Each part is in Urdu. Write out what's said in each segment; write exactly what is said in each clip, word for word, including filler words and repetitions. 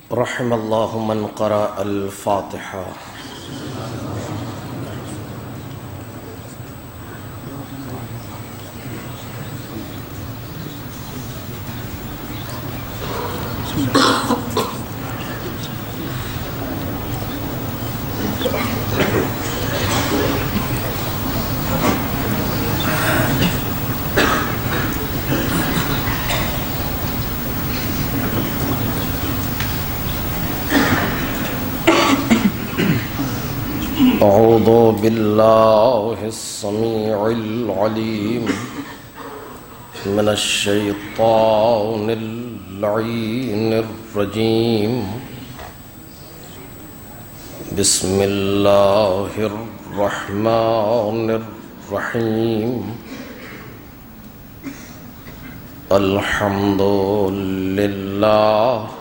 رحم الله من قرأ الفاتحة. أعوذ بالله السميع العليم من الشيطان اللعين الرجيم. بسم الله الرحمن الرحيم. الحمد لله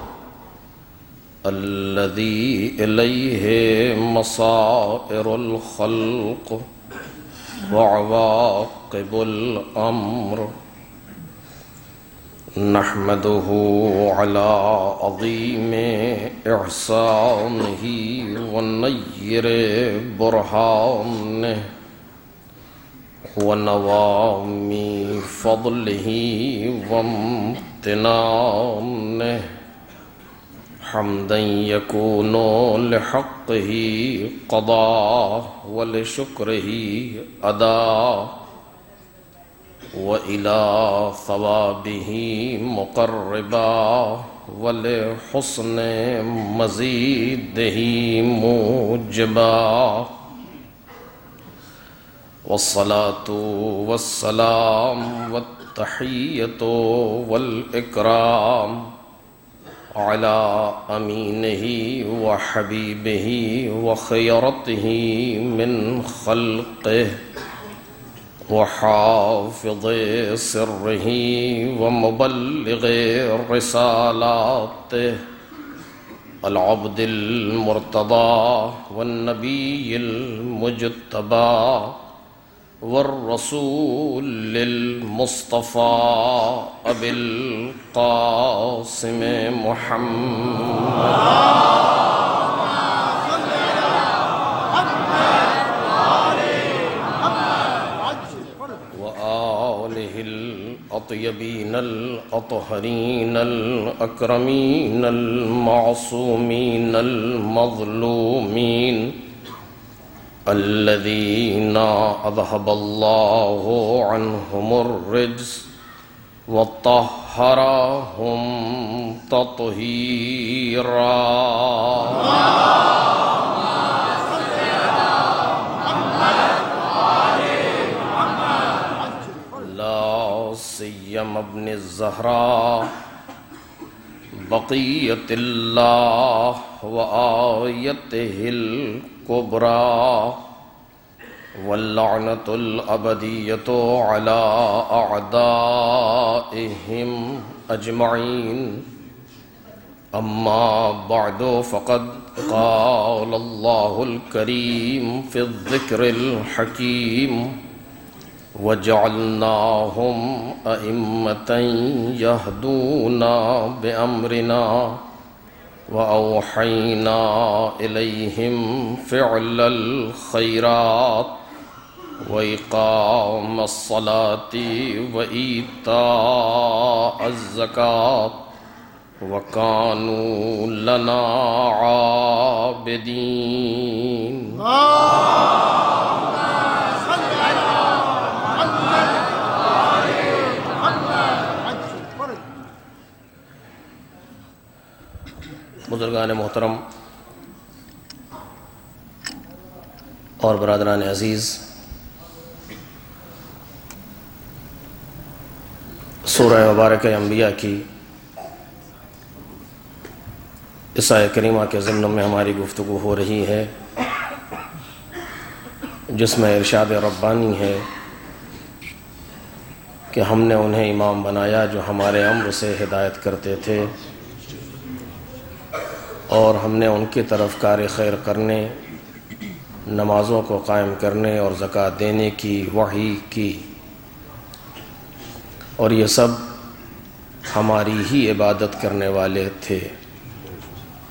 الذي إليه مصائر الخلق وعواقب الأمر. نحمده على عظيم إحسانه ونير برهانه ونوام فضله وامتنانه، حمدا يكون لحقه قضاء ولشكره أداء، وإلى ثوابه مقربا ولحسن مزيده موجبا. والصلاة والسلام والتحية والإكرام على أمينه وحبيبه وخيرته من خلقه وحافظ سره ومبلغ رسالاته، العبد المرتضى والنبي المجتبى والرسول المصطفى أبي القاسم محمد وآله الأطيبين الأطهرين الأكرمين المعصومين المظلومين، الذين أذهب الله عنهم الرجس وطهرهم تطهيرا. لا سيما ابن الزهراء بقية الله وآيته الكبرى، واللعنة الأبدية على أعدائهم أجمعين. أما بعد، فقد قال الله الكريم في الذكر الحكيم: وجعلناهم أئمة يهدون بأمرنا وأوحينا إليهم فعل الخيرات وإقام الصلاة وإيتاء الزكاة وكانوا لنا عابدين. بزرگان محترم اور برادران عزیز، سورہ مبارکہ انبیاء کی اس آیہ کریمہ کے ضمن میں ہماری گفتگو ہو رہی ہے، جس میں ارشاد ربانی ہے کہ ہم نے انہیں امام بنایا جو ہمارے امر سے ہدایت کرتے تھے، اور ہم نے ان کی طرف کار خیر کرنے، نمازوں کو قائم کرنے اور زکوٰۃ دینے کی وحی کی، اور یہ سب ہماری ہی عبادت کرنے والے تھے۔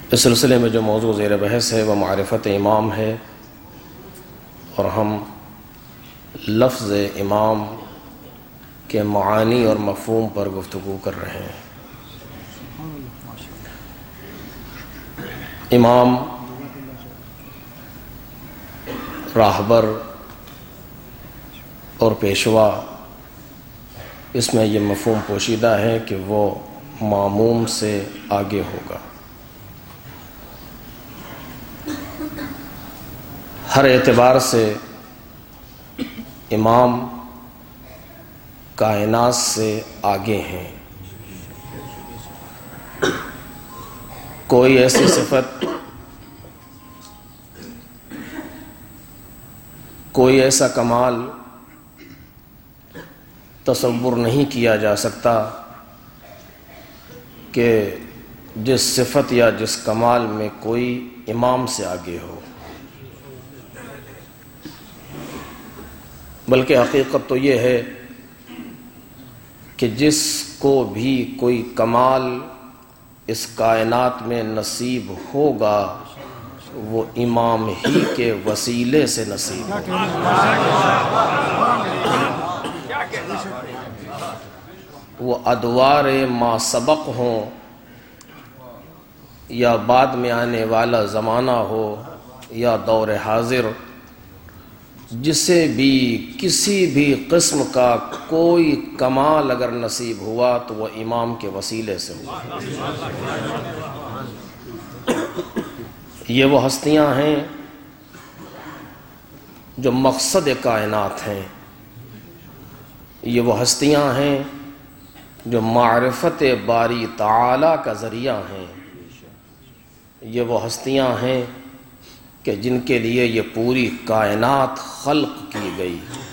اس سلسلے میں جو موضوع زیر بحث ہے وہ معرفت امام ہے، اور ہم لفظ امام کے معانی اور مفہوم پر گفتگو کر رہے ہیں۔ امام راہبر اور پیشوا، اس میں یہ مفہوم پوشیدہ ہے کہ وہ ماموم سے آگے ہوگا۔ ہر اعتبار سے امام کائنات سے آگے ہیں۔ کوئی ایسی صفت، کوئی ایسا کمال تصور نہیں کیا جا سکتا کہ جس صفت یا جس کمال میں کوئی امام سے آگے ہو، بلکہ حقیقت تو یہ ہے کہ جس کو بھی کوئی کمال اس کائنات میں نصیب ہوگا وہ امام ہی کے وسیلے سے نصیب ہوگا۔ وہ ادوار ما سبق ہوں یا بعد میں آنے والا زمانہ ہو یا دور حاضر، جسے بھی کسی بھی قسم کا کوئی کمال اگر نصیب ہوا تو وہ امام کے وسیلے سے ہوا۔ یہ وہ ہستیاں ہیں جو مقصد کائنات ہیں، یہ وہ ہستیاں ہیں جو معرفت باری تعالی کا ذریعہ ہیں، یہ وہ ہستیاں ہیں کہ جن کے لیے یہ پوری کائنات خلق کی گئی۔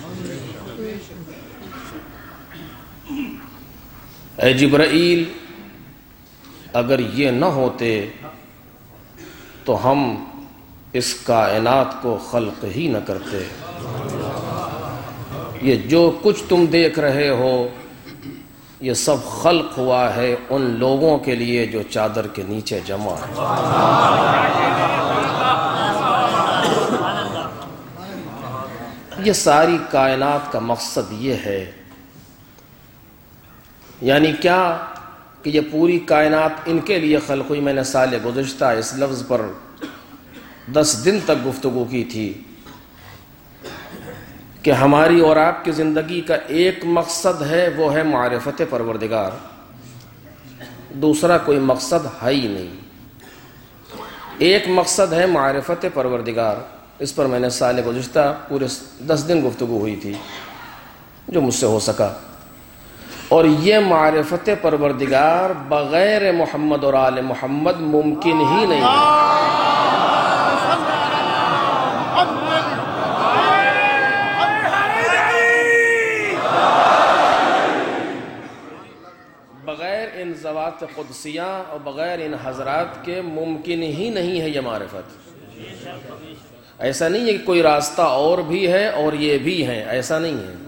اے جبرائیل، اگر یہ نہ ہوتے تو ہم اس کائنات کو خلق ہی نہ کرتے۔ یہ جو کچھ تم دیکھ رہے ہو یہ سب خلق ہوا ہے ان لوگوں کے لیے جو چادر کے نیچے جمع ہیں۔ یہ ساری کائنات کا مقصد یہ ہے، یعنی کیا کہ یہ پوری کائنات ان کے لیے خلق ہوئی۔ میں نے سال گزشتہ اس لفظ پر دس دن تک گفتگو کی تھی کہ ہماری اور آپ کی زندگی کا ایک مقصد ہے، وہ ہے معرفت پروردگار، دوسرا کوئی مقصد ہے ہی نہیں۔ ایک مقصد ہے معرفت پروردگار، اس پر میں نے سال گزشتہ پورے دس دن گفتگو ہوئی تھی جو مجھ سے ہو سکا، اور یہ معرفت پروردگار بغیر محمد اور آل محمد ممکن ہی نہیں ہے۔ بغیر ان ذوات قدسیاں اور بغیر ان حضرات کے ممکن ہی نہیں ہے یہ معرفت۔ ایسا نہیں ہے کہ کوئی راستہ اور بھی ہے اور یہ بھی ہے، ایسا نہیں ہے۔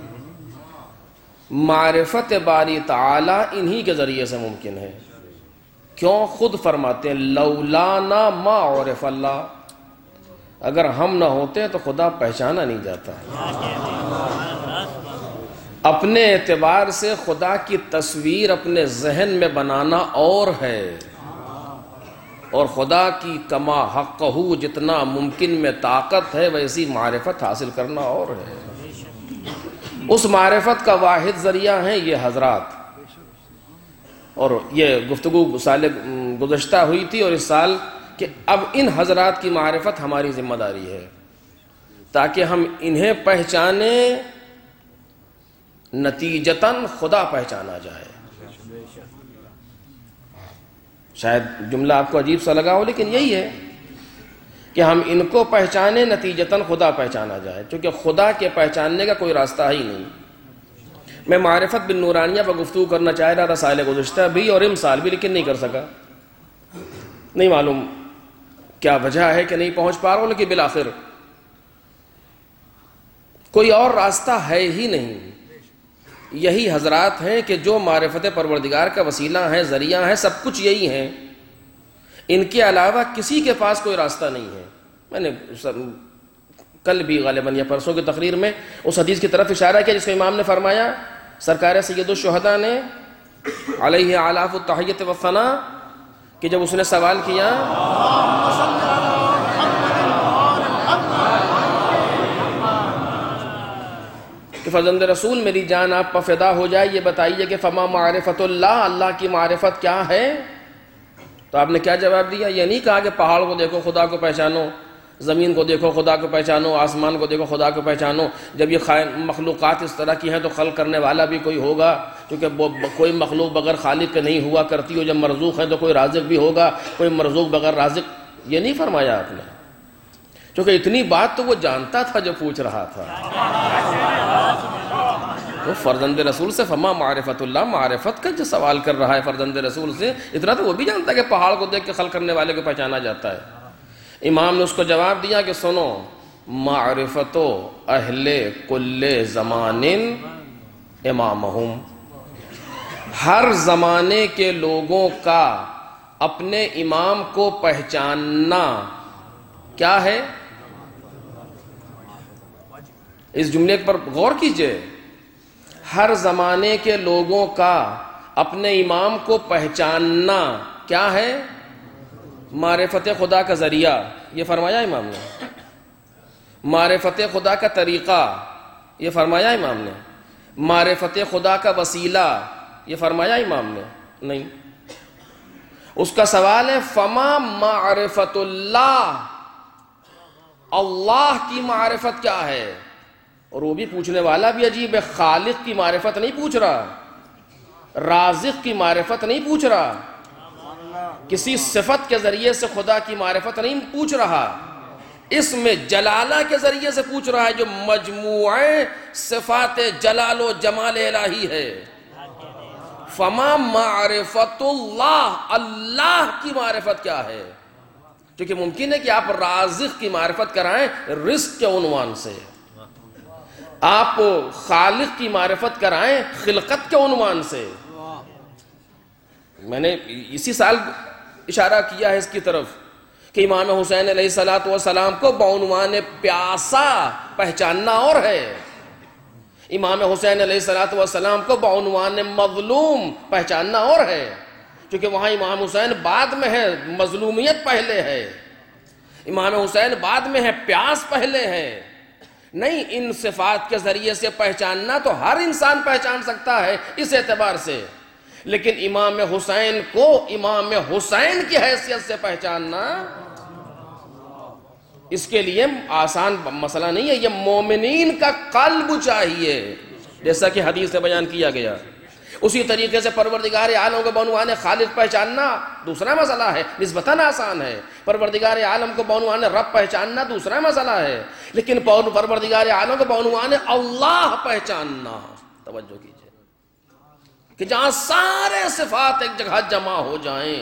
معرفت باری تعالی انہی کے ذریعے سے ممکن ہے۔ کیوں؟ خود فرماتے ہیں لولانا ما عرف اللہ، اگر ہم نہ ہوتے تو خدا پہچانا نہیں جاتا۔ اپنے اعتبار سے خدا کی تصویر اپنے ذہن میں بنانا اور ہے، اور خدا کی کما حقہ جتنا ممکن میں طاقت ہے ویسی معرفت حاصل کرنا اور ہے۔ اس معرفت کا واحد ذریعہ ہیں یہ حضرات، اور یہ گفتگو سال گزشتہ ہوئی تھی اور اس سال کہ اب ان حضرات کی معرفت ہماری ذمہ داری ہے تاکہ ہم انہیں پہچانیں، نتیجتاً خدا پہچانا جائے۔ شاید جملہ آپ کو عجیب سا لگا ہو، لیکن یہی ہے کہ ہم ان کو پہچانے، نتیجتاً خدا پہچانا جائے، چونکہ خدا کے پہچاننے کا کوئی راستہ ہی نہیں۔ میں معرفت بن نورانیہ پر گفتگو کرنا چاہ رہا تھا سال گزشتہ بھی اور امسال بھی، لیکن نہیں کر سکا۔ نہیں معلوم کیا وجہ ہے کہ نہیں پہنچ پا رہا ہوں، لیکن بالآخر کوئی اور راستہ ہے ہی نہیں۔ یہی حضرات ہیں کہ جو معرفت پروردگار کا وسیلہ ہیں، ذریعہ ہیں، سب کچھ یہی ہیں۔ ان کے علاوہ کسی کے پاس کوئی راستہ نہیں ہے. میں نے کل بھی غالباً یا پرسوں کی تقریر میں اس حدیث کی طرف اشارہ کیا جس میں امام نے فرمایا سرکار سید الشہداء نے علیہ آلاف التحیت والثناء کہ جب اس نے سوال کیا کہ فرزند رسول میری جان آپ پر فدا ہو جائے، یہ بتائیے کہ فما معرفت اللہ، اللہ کی معرفت کیا ہے؟ تو آپ نے کیا جواب دیا؟ یہ نہیں کہا کہ پہاڑ کو دیکھو خدا کو پہچانو، زمین کو دیکھو خدا کو پہچانو، آسمان کو دیکھو خدا کو پہچانو. جب یہ مخلوقات اس طرح کی ہیں تو خلق کرنے والا بھی کوئی ہوگا، کیونکہ کوئی مخلوق بغیر خالق کے نہیں ہوا کرتی ہو. جب مرزوق ہے تو کوئی رازق بھی ہوگا، کوئی مرزوق بغیر رازق. یہ نہیں فرمایا آپ نے، کیونکہ اتنی بات تو وہ جانتا تھا جو پوچھ رہا تھا. تو فرزند رسول سے فما معرفت اللہ، معرفت کا جو سوال کر رہا ہے فرزند رسول سے، اتنا تو وہ بھی جانتا ہے کہ پہاڑ کو دیکھ کے خلق کرنے والے کو پہچانا جاتا ہے. امام نے اس کو جواب دیا کہ سنو، معرفت اہل کل زمان امامہم، ہر زمانے کے لوگوں کا اپنے امام کو پہچاننا کیا ہے؟ اس جملے پر غور کیجئے. ہر زمانے کے لوگوں کا اپنے امام کو پہچاننا کیا ہے؟ معرفت خدا کا ذریعہ، یہ فرمایا امام نے. معرفت خدا کا طریقہ، یہ فرمایا امام نے. معرفت خدا کا وسیلہ، یہ فرمایا امام نے؟ نہیں. اس کا سوال ہے فما معرفت اللہ، اللہ کی معرفت کیا ہے؟ اور وہ بھی پوچھنے والا بھی عجیب ہے. خالق کی معرفت نہیں پوچھ رہا، رازق کی معرفت نہیں پوچھ رہا، کسی صفت کے ذریعے سے خدا کی معرفت نہیں پوچھ رہا، اسم جلالہ کے ذریعے سے پوچھ رہا ہے جو مجموعہ صفات جلال و جمال الہی ہے. فما معرفت اللہ، اللہ کی معرفت کیا ہے؟ کیونکہ ممکن ہے کہ آپ رازق کی معرفت کرائیں رزق کے عنوان سے، آپ خالق کی معرفت کرائیں خلقت کے عنوان سے. میں نے اسی سال اشارہ کیا ہے اس کی طرف کہ امام حسین علیہ الصلوۃ والسلام کو بعنوان پیاسا پہچاننا اور ہے، امام حسین علیہ الصلوۃ والسلام کو بعنوان مظلوم پہچاننا اور ہے. کیونکہ وہاں امام حسین بعد میں ہے، مظلومیت پہلے ہے. امام حسین بعد میں ہے، پیاس پہلے ہے. نہیں، ان صفات کے ذریعے سے پہچاننا تو ہر انسان پہچان سکتا ہے اس اعتبار سے، لیکن امام حسین کو امام حسین کی حیثیت سے پہچاننا اس کے لیے آسان مسئلہ نہیں ہے. یہ مومنین کا قلب چاہیے، جیسا کہ حدیث سے بیان کیا گیا. اسی طریقے سے پروردگار عالم کو بعنوان خالق پہچاننا دوسرا مسئلہ ہے، نسبتاً آسان ہے. پروردگار عالم کو بعنوان رب پہچاننا دوسرا مسئلہ ہے، لیکن پروردگار عالم کو بعنوان اللہ پہچاننا، توجہ کیجئے، کہ جہاں سارے صفات ایک جگہ جمع ہو جائیں.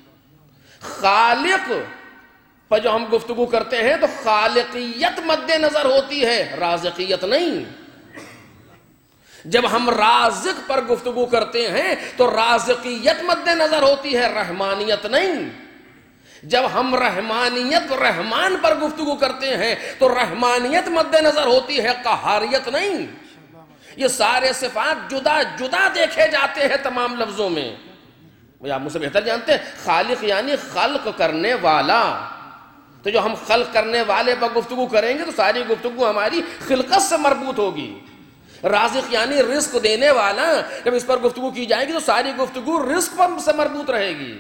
خالق پر جو ہم گفتگو کرتے ہیں تو خالقیت مد نظر ہوتی ہے، رازقیت نہیں. جب ہم رازق پر گفتگو کرتے ہیں تو رازقیت مد نظر ہوتی ہے، رحمانیت نہیں. جب ہم رحمانیت رحمان پر گفتگو کرتے ہیں تو رحمانیت مد نظر ہوتی ہے، قہاریت نہیں. یہ سارے صفات جدا جدا دیکھے جاتے ہیں تمام لفظوں میں. آپ مجھ سے بہتر جانتے ہیں، خالق یعنی خلق کرنے والا. تو جو ہم خلق کرنے والے پر گفتگو کریں گے تو ساری گفتگو ہماری خلقت سے مربوط ہوگی. رازق یعنی رزق دینے والا، جب اس پر گفتگو کی جائے گی تو ساری گفتگو رزق پر سے مربوط رہے گی.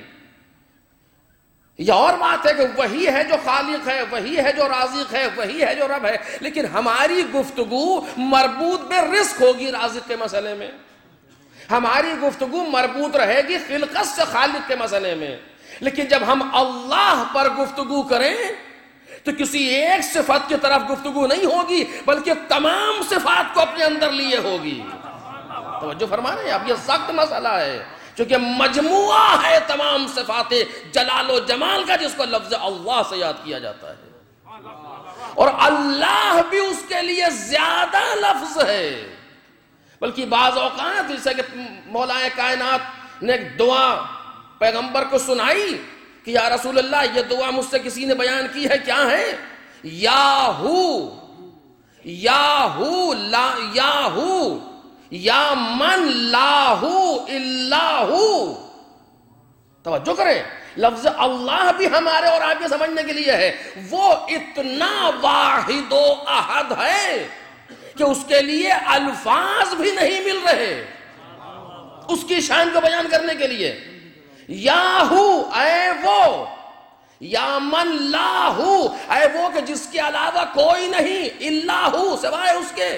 یہ اور بات ہے کہ وہی ہے جو خالق ہے، وہی ہے جو رازق ہے، وہی ہے جو رب ہے، لیکن ہماری گفتگو مربوط بے رزق ہوگی. رازق کے مسئلے میں ہماری گفتگو مربوط رہے گی خلقت سے خالق کے مسئلے میں. لیکن جب ہم اللہ پر گفتگو کریں تو کسی ایک صفت کی طرف گفتگو نہیں ہوگی، بلکہ تمام صفات کو اپنے اندر لیے ہوگی. توجہ فرما رہے ہیں آپ، یہ سخت مسئلہ ہے، چونکہ مجموعہ ہے تمام صفات جلال و جمال کا، جس کو لفظ اللہ سے یاد کیا جاتا ہے. اور اللہ بھی اس کے لیے زیادہ لفظ ہے. بلکہ بعض اوقات جیسے کہ مولا کائنات نے ایک دعا پیغمبر کو سنائی کہ یا رسول اللہ یہ دعا مجھ سے کسی نے بیان کی ہے، کیا ہے؟ یا ہو یا ہو لا یا ہو یا من لا ہو الا ہو. توجہ کریں، لفظ اللہ بھی ہمارے اور آپ کے سمجھنے کے لیے ہے. وہ اتنا واحد و احد ہے کہ اس کے لیے الفاظ بھی نہیں مل رہے اس کی شان کو بیان کرنے کے لیے. یا ہو اے وہ، یا من لا ہو اے وہ کہ جس کے علاوہ کوئی نہیں، الا ہو سوائے اس کے.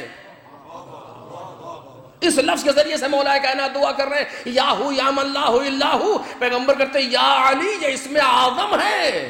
اس لفظ کے ذریعے سے مولا کائنات دعا کر رہے ہیں یا ہو یا من لا ہو الا ہو. پیغمبر کرتے ہیں یا علی یہ اسم اعظم ہے،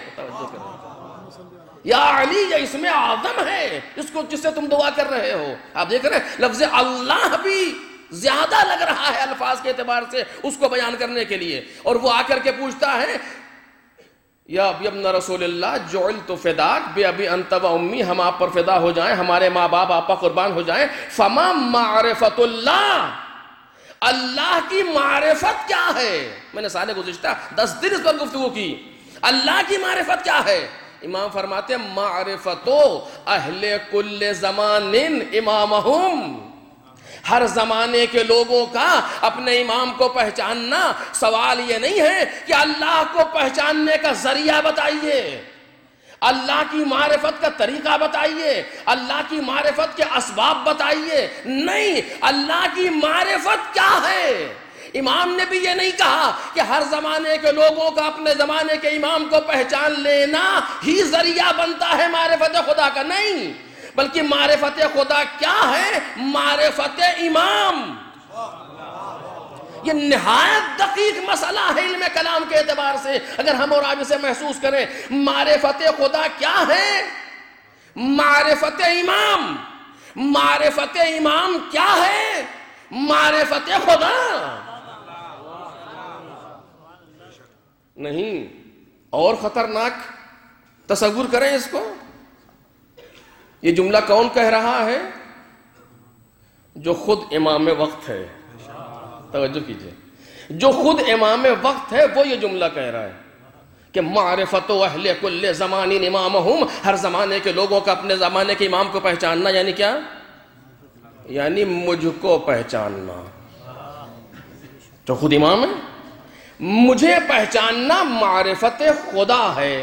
یا علی یہ اسم اعظم ہے اس کو جس سے تم دعا کر رہے ہو. آپ دیکھ رہے ہیں لفظ اللہ بھی زیادہ لگ رہا ہے الفاظ کے اعتبار سے اس کو بیان کرنے کے لیے. اور وہ آ کر کے پوچھتا ہے یا ابن رسول اللہ جعلت فداک بے ابی انت و امی، ہم آپ پر فدا ہو جائیں، ہمارے ماں باپ آپ پر قربان ہو جائیں. فما معرفت اللہ، اللہ کی معرفت کیا ہے؟ میں نے سالے گزشتہ دس دن اس پر گفتگو کی. اللہ کی معرفت کیا ہے؟ امام فرماتے ہیں معرفتو اہل کل زمان امامہم، ہر زمانے کے لوگوں کا اپنے امام کو پہچاننا. سوال یہ نہیں ہے کہ اللہ کو پہچاننے کا ذریعہ بتائیے، اللہ کی معرفت کا طریقہ بتائیے، اللہ کی معرفت کے اسباب بتائیے. نہیں، اللہ کی معرفت کیا ہے؟ امام نے بھی یہ نہیں کہا کہ ہر زمانے کے لوگوں کا اپنے زمانے کے امام کو پہچان لینا ہی ذریعہ بنتا ہے معرفت خدا کا. نہیں، بلکہ معرفت خدا کیا ہے؟ معرفت امام. یہ نہایت دقیق مسئلہ ہے علم کلام کے اعتبار سے. اگر ہم اور آپ اسے محسوس کریں، معرفت خدا کیا ہے؟ معرفت امام. معرفت امام کیا ہے؟ معرفت خدا. نہیں، اور خطرناک تصور کریں اس کو. یہ جملہ کون کہہ رہا ہے؟ جو خود امام وقت ہے. توجہ کیجئے، جو خود امام وقت ہے وہ یہ جملہ کہہ رہا ہے کہ معرفت اہل کل زمان امامہم، ہر زمانے کے لوگوں کا اپنے زمانے کے امام کو پہچاننا. یعنی کیا؟ یعنی مجھ کو پہچاننا جو خود امام ہے. مجھے پہچاننا معرفت خدا ہے.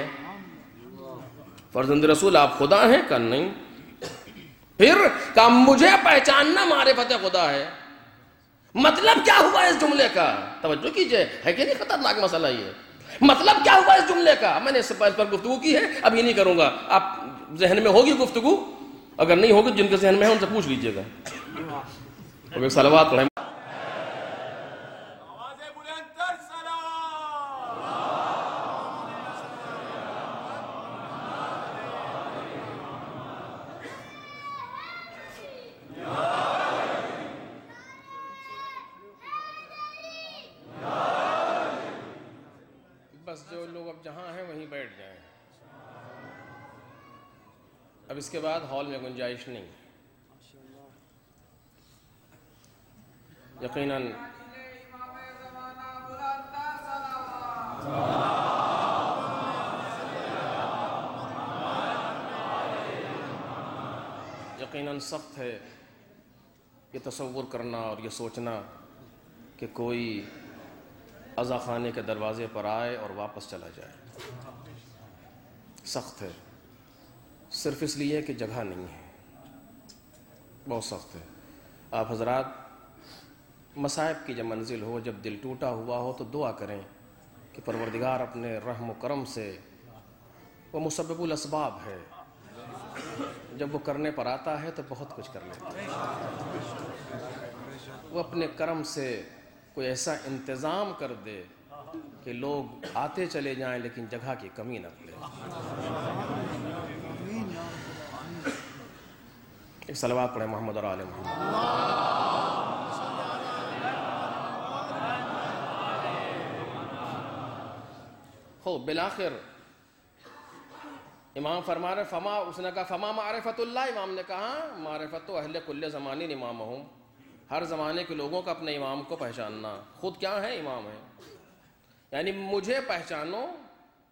فرزند رسول آپ خدا ہیں؟ کہ نہیں. پھر کہ مجھے پہچاننا معرفت خدا ہے. مطلب کیا ہوا اس جملے کا؟ توجہ کیجئے، ہے کہ نہیں خطرناک مسئلہ یہ؟ مطلب کیا ہوا اس جملے کا؟ میں نے اس پر گفتگو کی ہے، اب یہ نہیں کروں گا. آپ ذہن میں ہوگی گفتگو، اگر نہیں ہوگی جن کے ذہن میں ہے ان سے پوچھ لیجئے گا. ایک صلوات پڑھیں. بس جو لوگ اب جہاں ہیں وہیں بیٹھ جائیں. اب اس کے بعد ہال میں گنجائش نہیں. یقیناً یقیناً سخت ہے یہ تصور کرنا اور یہ سوچنا کہ کوئی عزا خانے کے دروازے پر آئے اور واپس چلا جائے. سخت ہے، صرف اس لیے کہ جگہ نہیں ہے. بہت سخت ہے. آپ حضرات مصائب کی جب منزل ہو، جب دل ٹوٹا ہوا ہو، تو دعا کریں کہ پروردگار اپنے رحم و کرم سے، وہ مسبب الاسباب ہے، جب وہ کرنے پر آتا ہے تو بہت کچھ کر لیتا ہے. وہ اپنے کرم سے کوئی ایسا انتظام کر دے کہ لوگ آتے چلے جائیں لیکن جگہ کی کمی نہ پڑے. ایک صلوات پڑھیں محمد اور آل محمد. ہو بالآخر امام فرما رہے فما اس نے کہا فما معرفت اللہ. امام نے کہا معرفت اہل کل زمان امامہم، ہر زمانے کے لوگوں کا اپنے امام کو پہچاننا. خود کیا ہے؟ امام ہے. یعنی مجھے پہچانو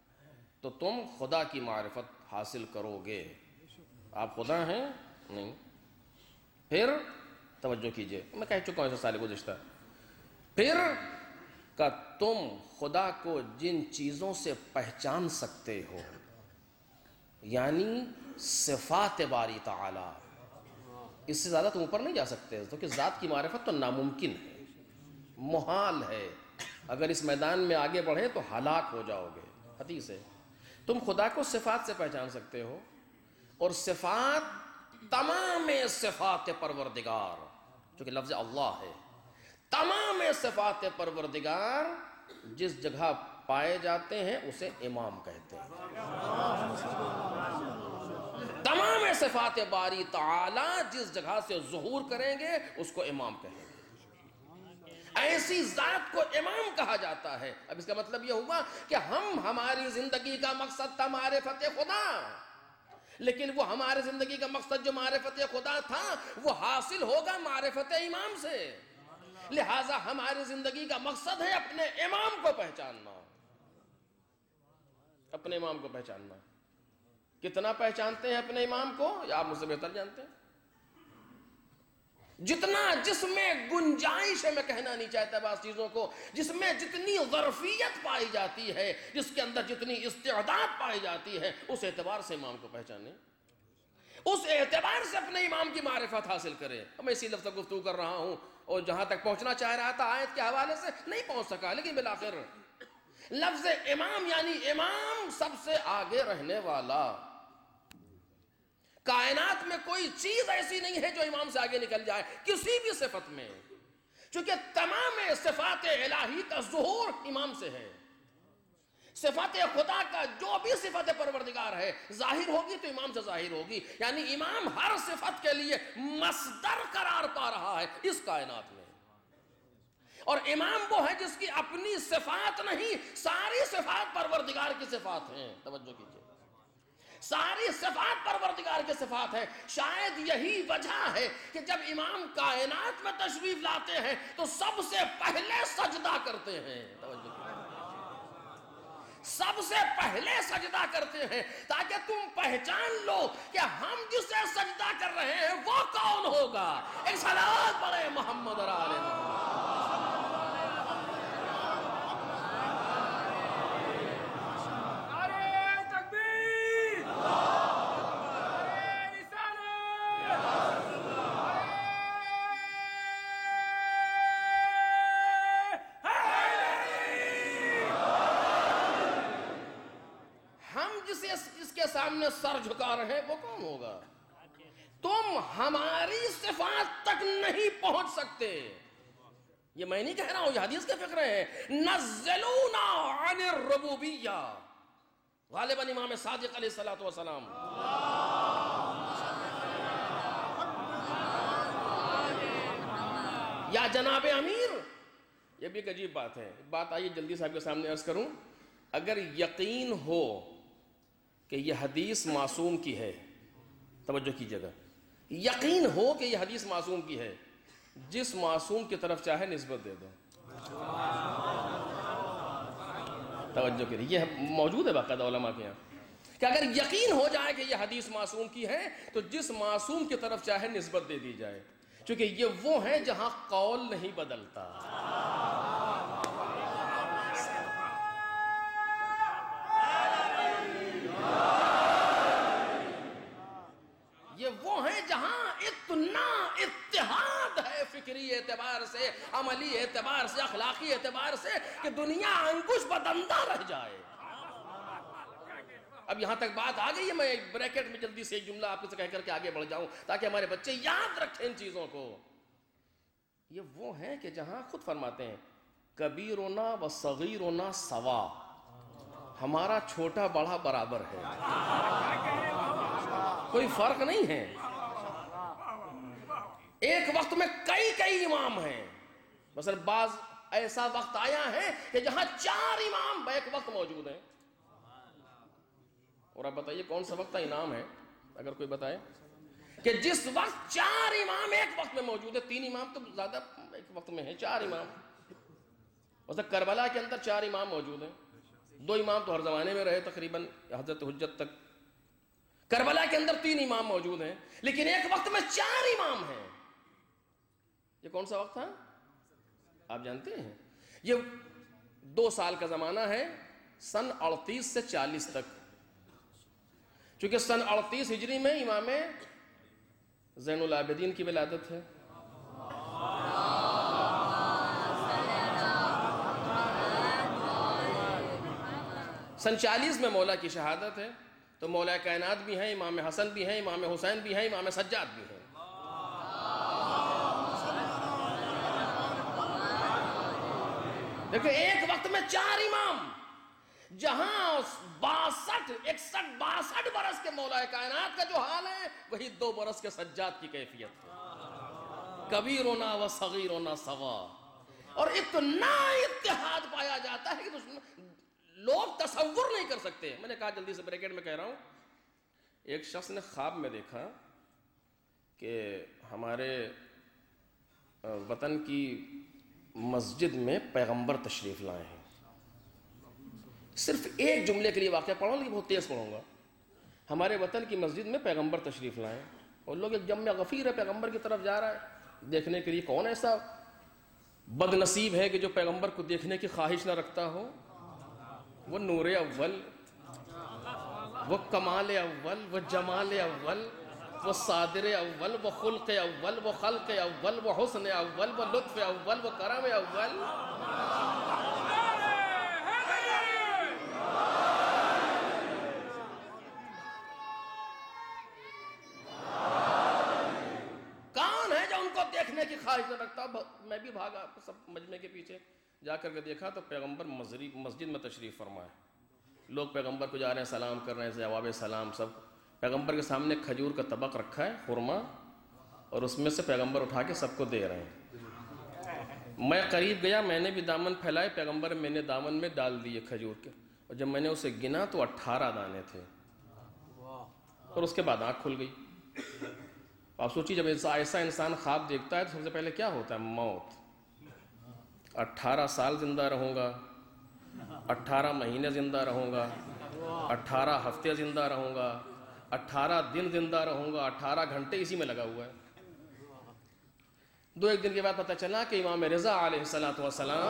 تو تم خدا کی معرفت حاصل کرو گے. آپ خدا ہیں نہیں. پھر توجہ کیجئے، میں کہہ چکا ہوں ایسا سال گزشتہ. پھر کہ تم خدا کو جن چیزوں سے پہچان سکتے ہو، یعنی صفات باری تعالی، اس سے زیادہ تم اوپر نہیں جا سکتے، کیونکہ ذات کی معرفت تو ناممکن ہے، محال ہے. اگر اس میدان میں آگے بڑھے تو ہلاک ہو جاؤ گے. حدیث ہے. تم خدا کو صفات سے پہچان سکتے ہو، اور صفات تمام صفات پروردگار، چونکہ لفظ اللہ ہے، تمام صفات پروردگار جس جگہ پائے جاتے ہیں اسے امام کہتے ہیں. تمام صفات باری تعالی جس جگہ سے ظہور کریں گے اس کو امام کہیں گے. ایسی ذات کو امام کہا جاتا ہے. اب اس کا مطلب یہ ہوا کہ ہم ہماری زندگی کا مقصد تھا معرفت خدا، لیکن وہ ہمارے زندگی کا مقصد جو معرفت خدا تھا وہ حاصل ہوگا معرفت امام سے. لہٰذا ہماری زندگی کا مقصد ہے اپنے امام کو پہچاننا. اپنے امام کو پہچاننا. کتنا پہچانتے ہیں اپنے امام کو یہ آپ مجھ سے بہتر جانتے ہیں. جتنا جس میں گنجائش ہے، میں کہنا نہیں چاہتا بعض چیزوں کو، جس میں جتنی ظرفیت پائی جاتی ہے، جس کے اندر جتنی استعداد پائی جاتی ہے، اس اعتبار سے امام کو پہچانے، اس اعتبار سے اپنے امام کی معرفت حاصل کرے. میں اسی لفظ پر گفتگو کر رہا ہوں، اور جہاں تک پہنچنا چاہ رہا تھا آیت کے حوالے سے نہیں پہنچ سکا، لیکن بالآخر لفظ امام یعنی امام سب سے آگے رہنے والا. کائنات میں کوئی چیز ایسی نہیں ہے جو امام سے آگے نکل جائے کسی بھی صفت میں، چونکہ تمام صفات الہی کا ظہور امام سے ہے. صفات خدا کا جو بھی صفت پروردگار ہے ظاہر ہوگی تو امام سے ظاہر ہوگی. یعنی امام ہر صفت کے لیے مصدر قرار پا رہا ہے اس کائنات میں. اور امام وہ ہے جس کی اپنی صفات نہیں، ساری صفات پروردگار کی صفات ہیں. توجہ کیجئے، ساری صفات پروردگار کے صفات ہیں. شاید یہی وجہ ہے کہ جب امام کائنات میں تشریف لاتے ہیں تو سب سے پہلے سجدہ کرتے ہیں. سب سے پہلے سجدہ کرتے ہیں تاکہ تم پہچان لو کہ ہم جسے سجدہ کر رہے ہیں وہ کون ہوگا. ایک صلوات پڑھے محمد اور آل محمد. سامنے سر جھکا رہے ہیں وہ کون ہوگا. تم ہماری صفات تک نہیں پہنچ سکتے. یہ میں نہیں کہہ رہا ہوں، یہ حدیث کے فقرے ہیں. نزلونا عن الربوبیہ، غالباً امام صادق علیہ الصلوۃ والسلام. یا جناب امیر، یہ بھی ایک عجیب بات ہے. بات آئیے جلدی صاحب کے سامنے عرض کروں. اگر یقین ہو کہ یہ حدیث معصوم کی ہے، توجہ کیجئے گا، یقین ہو کہ یہ حدیث معصوم کی ہے، جس معصوم کی طرف چاہے نسبت دے دو. توجہ کیجئے، یہ موجود ہے باقاعدہ علماء کے یہاں کہ اگر یقین ہو جائے کہ یہ حدیث معصوم کی ہے تو جس معصوم کی طرف چاہے نسبت دے دی جائے، چونکہ یہ وہ ہے جہاں قول نہیں بدلتا. یہ وہ ہیں جہاں اتنا اتحاد ہے فکری اعتبار سے، عملی اعتبار سے، اخلاقی اعتبار سے کہ دنیا انگوش بدندہ رہ جائے. اب یہاں تک بات آ گئی ہے، میں بریکٹ میں جلدی سے ایک جملہ آپ سے کہہ کر کے آگے بڑھ جاؤں تاکہ ہمارے بچے یاد رکھیں ان چیزوں کو. یہ وہ ہیں کہ جہاں خود فرماتے ہیں کبیرنا و صغیرنا سوا، ہمارا چھوٹا بڑا برابر ہے، کوئی فرق نہیں ہے. ایک وقت میں کئی کئی امام ہیں. مثلا بعض ایسا وقت آیا ہے کہ جہاں چار امام ایک وقت موجود ہیں. اور آپ بتائیے کون سا وقت انعام ہے اگر کوئی بتائے کہ جس وقت چار امام ایک وقت میں موجود ہے. تین امام تو زیادہ ایک وقت میں ہیں، چار امام. مثلا کربلا کے اندر چار امام موجود ہیں. دو امام تو ہر زمانے میں رہے تقریباً حضرت حجت تک. کربلا کے اندر تین امام موجود ہیں لیکن ایک وقت میں چار امام ہیں. یہ کون سا وقت تھا آپ جانتے ہیں؟ یہ دو سال کا زمانہ ہے، سن اڑتیس سے چالیس تک. چونکہ سن اڑتیس ہجری میں امام زین العابدین کی ولادت ہے. سن چالیس میں مولا کی شہادت ہے. تو مولا کائنات بھی ہیں، امام حسن بھی ہیں، امام حسین بھی ہیں، امام سجاد بھی ہیں. دیکھیں ایک وقت میں چار امام، جہاں باسٹھ اکسٹھ باسٹھ برس کے مولا کائنات کا جو حال ہے وہی دو برس کے سجاد کی کیفیت ہے. کبیرنا و صغیرنا سوا. اور اتنا اتحاد پایا جاتا ہے کہ لوگ تصور نہیں کر سکتے. میں نے کہا جلدی سے بریکٹ میں کہہ رہا ہوں. ایک شخص نے خواب میں دیکھا کہ ہمارے وطن کی مسجد میں پیغمبر تشریف لائے ہیں. صرف ایک جملے کے لیے واقعہ پڑھوں لیکن بہت تیز پڑھوں گا. ہمارے وطن کی مسجد میں پیغمبر تشریف لائے اور لوگ ایک جمع غفیر ہے پیغمبر کی طرف جا رہا ہے دیکھنے کے لیے. کون ایسا بد نصیب ہے کہ جو پیغمبر کو دیکھنے کی خواہش نہ رکھتا ہو؟ وہ نور اول، وہ کمال اول، وہ جمال اول، وہ صادر اول، وہ خلق اول، وہ خلق اول، وہ حسن اول، وہ لطف اول، وہ کرم اول. کون ہے جو ان کو دیکھنے کی خواہش نہ رکھتا؟ میں بھی بھاگا سب مجمع کے پیچھے جا کر کے دیکھا تو پیغمبر مسجد میں تشریف فرمائے. لوگ پیغمبر کو جا رہے ہیں سلام کر رہے ہیں، جواب سلام. سب پیغمبر کے سامنے کھجور کا طبق رکھا ہے، خرما، اور اس میں سے پیغمبر اٹھا کے سب کو دے رہے ہیں. میں قریب گیا، میں نے بھی دامن پھیلائے، پیغمبر میں نے دامن میں ڈال دیے کھجور کے. اور جب میں نے اسے گنا تو اٹھارہ دانے تھے اور اس کے بعد آنکھ کھل گئی. آپ سوچیے جب ایسا انسان خواب دیکھتا ہے تو سب سے پہلے کیا ہوتا ہے؟ موت. اٹھارہ سال زندہ رہوں گا، اٹھارہ مہینے زندہ رہوں گا، اٹھارہ ہفتے زندہ رہوں گا، اٹھارہ دن زندہ رہوں گا، اٹھارہ گھنٹے اسی میں لگا ہوا ہے. دو ایک دن کے بعد پتہ چلا کہ امام رضا علیہ الصلوۃ والسلام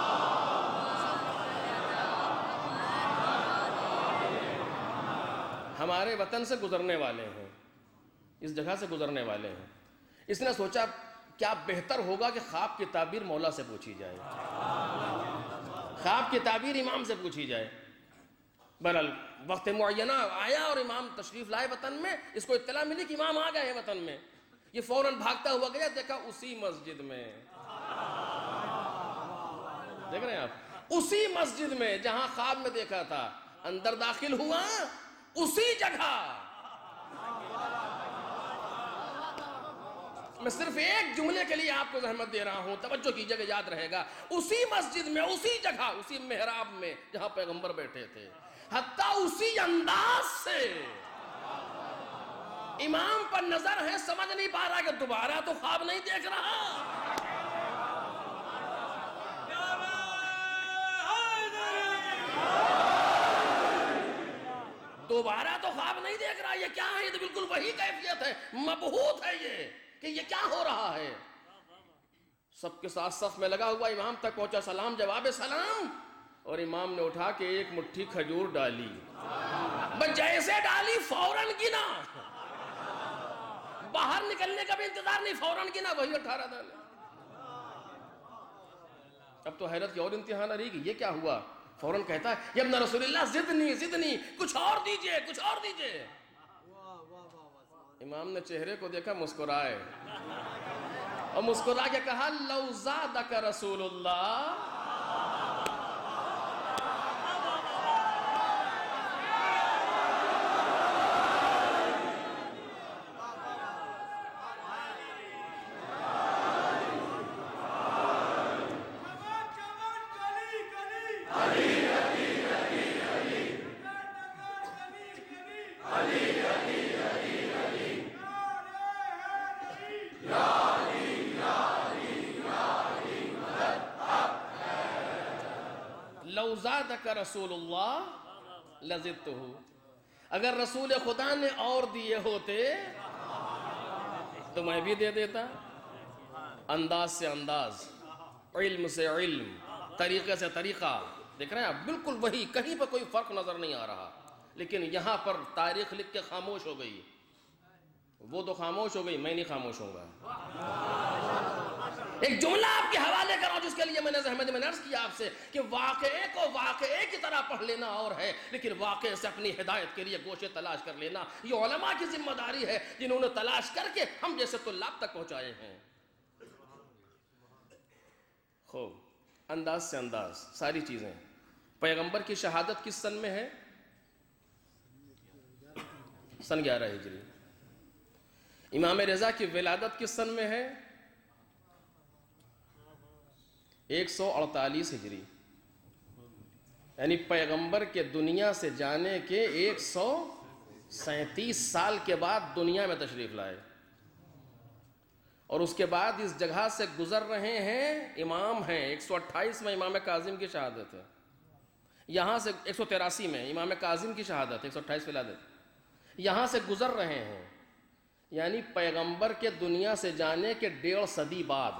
ہمارے وطن سے گزرنے والے ہیں، اس جگہ سے گزرنے والے ہیں. اس نے سوچا کیا بہتر ہوگا کہ خواب کی تعبیر مولا سے پوچھی جائے، خواب کی تعبیر امام سے پوچھی جائے. بہرحال وقت معینہ آیا اور امام تشریف لائے وطن میں. اس کو اطلاع ملی کہ امام آ گئے ہیں وطن میں. یہ فوراً بھاگتا ہوا گیا، دیکھا اسی مسجد میں، دیکھ رہے ہیں آپ، اسی مسجد میں جہاں خواب میں دیکھا تھا. اندر داخل ہوا اسی جگہ. میں صرف ایک جملے کے لیے آپ کو زحمت دے رہا ہوں، توجہ کیجئے کہ یاد رہے گا. اسی مسجد میں، اسی جگہ، اسی محراب میں جہاں پیغمبر بیٹھے تھے، حتیٰ اسی انداز سے امام پر نظر ہے. سمجھ نہیں پا رہا کہ دوبارہ تو خواب نہیں دیکھ رہا. دوبارہ تو خواب نہیں دیکھ رہا. یہ کیا ہے؟ یہ تو بالکل وہی کیفیت ہے، مبہوت ہے یہ کہ یہ کیا ہو رہا ہے. سب کے ساتھ صف میں لگا ہوا امام تک پہنچا، سلام جواب سلام، اور امام نے اٹھا کے ایک مٹھی کھجور ڈالی. بس جیسے ڈالی فوراً گنا، باہر نکلنے کا بھی انتظار نہیں، فوراً گنا وہی اٹھارہ دانے. اب تو حیرت کی اور انتہا نہ رہی کہ یہ کیا ہوا. فوراً کہتا ہے یا ابن رسول اللہ زدنی زدنی، کچھ اور دیجئے کچھ اور دیجئے. امام نے چہرے کو دیکھا، مسکرائے اور مسکرا کے کہا لو زادک رسول اللہ. لو زادک رسول اللہ لزدتہ، اگر رسول خدا نے اور دیے ہوتے تو میں بھی دے دیتا. انداز سے انداز، علم سے علم، طریقے سے طریقہ، دیکھ رہے ہیں آپ بالکل وہی، کہیں پہ کوئی فرق نظر نہیں آ رہا. لیکن یہاں پر تاریخ لکھ کے خاموش ہو گئی. وہ تو خاموش ہو گئی، میں نہیں خاموش ہوں گا. ایک جملہ آپ کے حوالے کر رہا ہوں جس کے لیے میں نے زحمت میں نے عرض کیا آپ سے کہ واقعے کو واقعے کی طرح پڑھ لینا اور ہے، لیکن واقعے سے اپنی ہدایت کے لیے گوشے تلاش کر لینا یہ علماء کی ذمہ داری ہے، جنہوں نے تلاش کر کے ہم جیسے طلاب تک پہنچائے ہیں. خوب انداز سے انداز ساری چیزیں. پیغمبر کی شہادت کس سن میں ہے؟ سن گیارہ ہجری. امام رضا کی ولادت کس سن میں ہے؟ ایک سو اڑتالیس ہجری. یعنی پیغمبر کے دنیا سے جانے کے ایک سو سینتیس سال کے بعد دنیا میں تشریف لائے، اور اس کے بعد اس جگہ سے گزر رہے ہیں. امام ہیں ایک سو اٹھائیس میں امام کاظم کی شہادت ہے. یہاں سے ایک سو تراسی میں امام کاظم کی شہادت، ایک سو اٹھائیس ولادت. یہاں سے گزر رہے ہیں، یعنی پیغمبر کے دنیا سے جانے کے ڈیڑھ صدی بعد.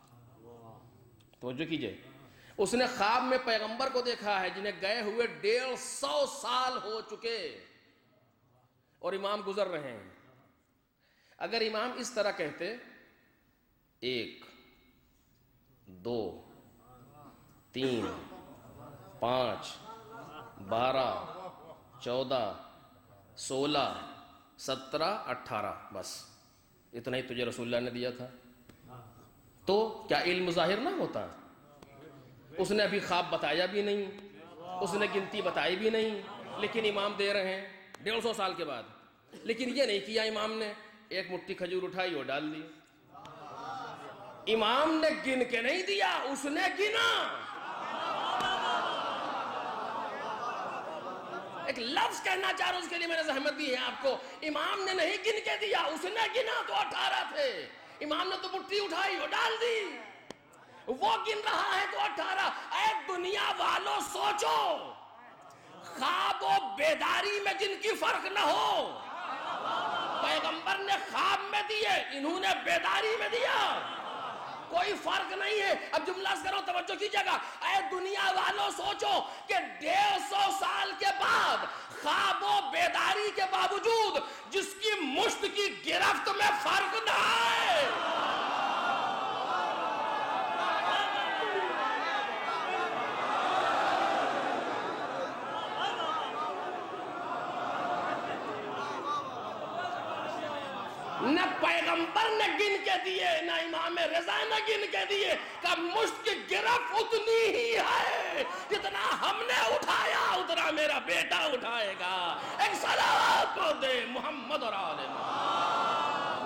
توجہ کیجئے، اس نے خواب میں پیغمبر کو دیکھا ہے جنہیں گئے ہوئے ڈیڑھ سو سال ہو چکے، اور امام گزر رہے ہیں. اگر امام اس طرح کہتے ایک، دو، تین، پانچ، بارہ، چودہ، سولہ، سترہ، اٹھارہ، بس اتنا ہی تجھے رسول اللہ نے دیا تھا، تو کیا علم ظاہر نہ ہوتا؟ اس نے ابھی خواب بتایا بھی نہیں، اس نے گنتی بتائی بھی نہیں، لیکن امام دے رہے ہیں ڈیڑھ سو سال کے بعد. لیکن یہ نہیں کیا امام نے، ایک مٹھی کھجور اٹھائی اور ڈال دی. امام نے گن کے نہیں دیا، اس نے گنا. ایک لفظ کہنا چاہ رہا ہوں، اس کے لیے میں نے زحمت دی ہے آپ کو. امام نے نہیں گن کے دیا، اس نے گنا تو اٹھارہ تھے. امام نے تو مٹھی اٹھائی اور ڈال دی، وہ گن رہا ہے تو اٹھارہ. اے دنیا والوں سوچو، خواب و بیداری میں جن کی فرق نہ ہو. پیغمبر نے خواب میں دیے، انہوں نے بیداری میں دیا، کوئی فرق نہیں ہے. اب جملہ کرو، توجہ کیجئے گا. اے دنیا والوں سوچو کہ ڈیڑھ سو سال کے بعد خواب و بیداری کے باوجود جس کی مشت کی گرفت میں فرق نہ آئے. نہ پیغمبر نے گن کے دیے، نہ امام رضا نے گن کے دیے کہ مشت کی گرفت اتنی ہی ہے جتنا ہم نے اٹھایا اتنا میرا بیٹا اٹھائے گا. ایک صلوات پڑھ دے محمد اور آل محمد.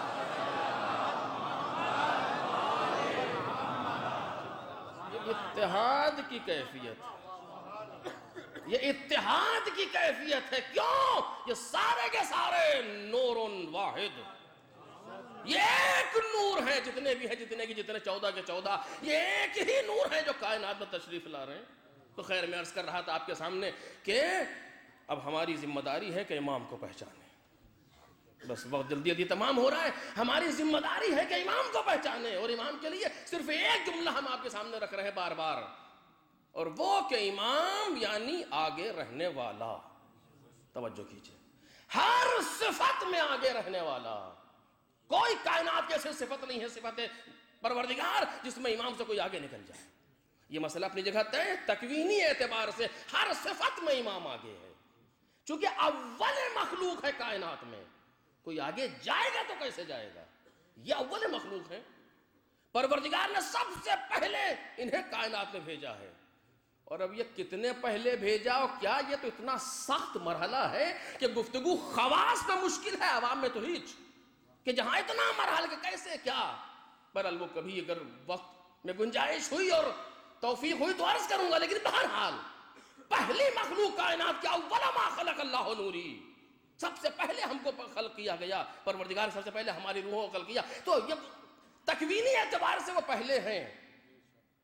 یہ اتحاد کی کیفیت، یہ اتحاد کی کیفیت ہے. کیوں؟ یہ سارے کے سارے نور واحد، یہ ایک نور ہے، جتنے بھی ہیں جتنے کی جتنے چودہ کے چودہ، یہ ایک ہی نور ہے جو کائنات میں تشریف لا رہے ہیں. تو خیر میں عرض کر رہا تھا آپ کے سامنے کہ اب ہماری ذمہ داری ہے کہ امام کو پہچانے. بس وقت جلدی جلدی تمام ہو رہا ہے. ہماری ذمہ داری ہے کہ امام کو پہچانے، اور امام کے لیے صرف ایک جملہ ہم آپ کے سامنے رکھ رہے ہیں بار بار، اور وہ کہ امام یعنی آگے رہنے والا. توجہ کیجئے، ہر صفت میں آگے رہنے والا. کوئی کائنات کی ایسی صفت نہیں ہے صفت پروردگار جس میں امام سے کوئی آگے نکل جائے. یہ مسئلہ اپنی جگہ طے، تکوینی اعتبار سے ہر صفت میں امام آگے ہے، چونکہ اول مخلوق ہے کائنات میں. کوئی آگے جائے گا تو کیسے جائے گا؟ یہ اول مخلوق ہے. پروردگار نے سب سے پہلے انہیں کائنات میں بھیجا ہے. اور اب یہ کتنے پہلے بھیجا، اور کیا یہ تو اتنا سخت مرحلہ ہے کہ گفتگو خواص میں مشکل ہے، عوام میں تو ہیچ، کہ جہاں اتنا مرحلہ کہ کیسے کیا. بہرحال وہ کبھی اگر وقت میں گنجائش ہوئی اور توفیق ہوئی تو عرض کروں گا. لیکن بہرحال پہلی مخلوق کائنات کیا، اول ما خلق اللہ نوری، سب سے پہلے ہم کو خلق کیا گیا. پروردگار سب سے پہلے ہماری روحوں کو خلق کیا. تو یہ تکوینی اعتبار سے وہ پہلے ہیں.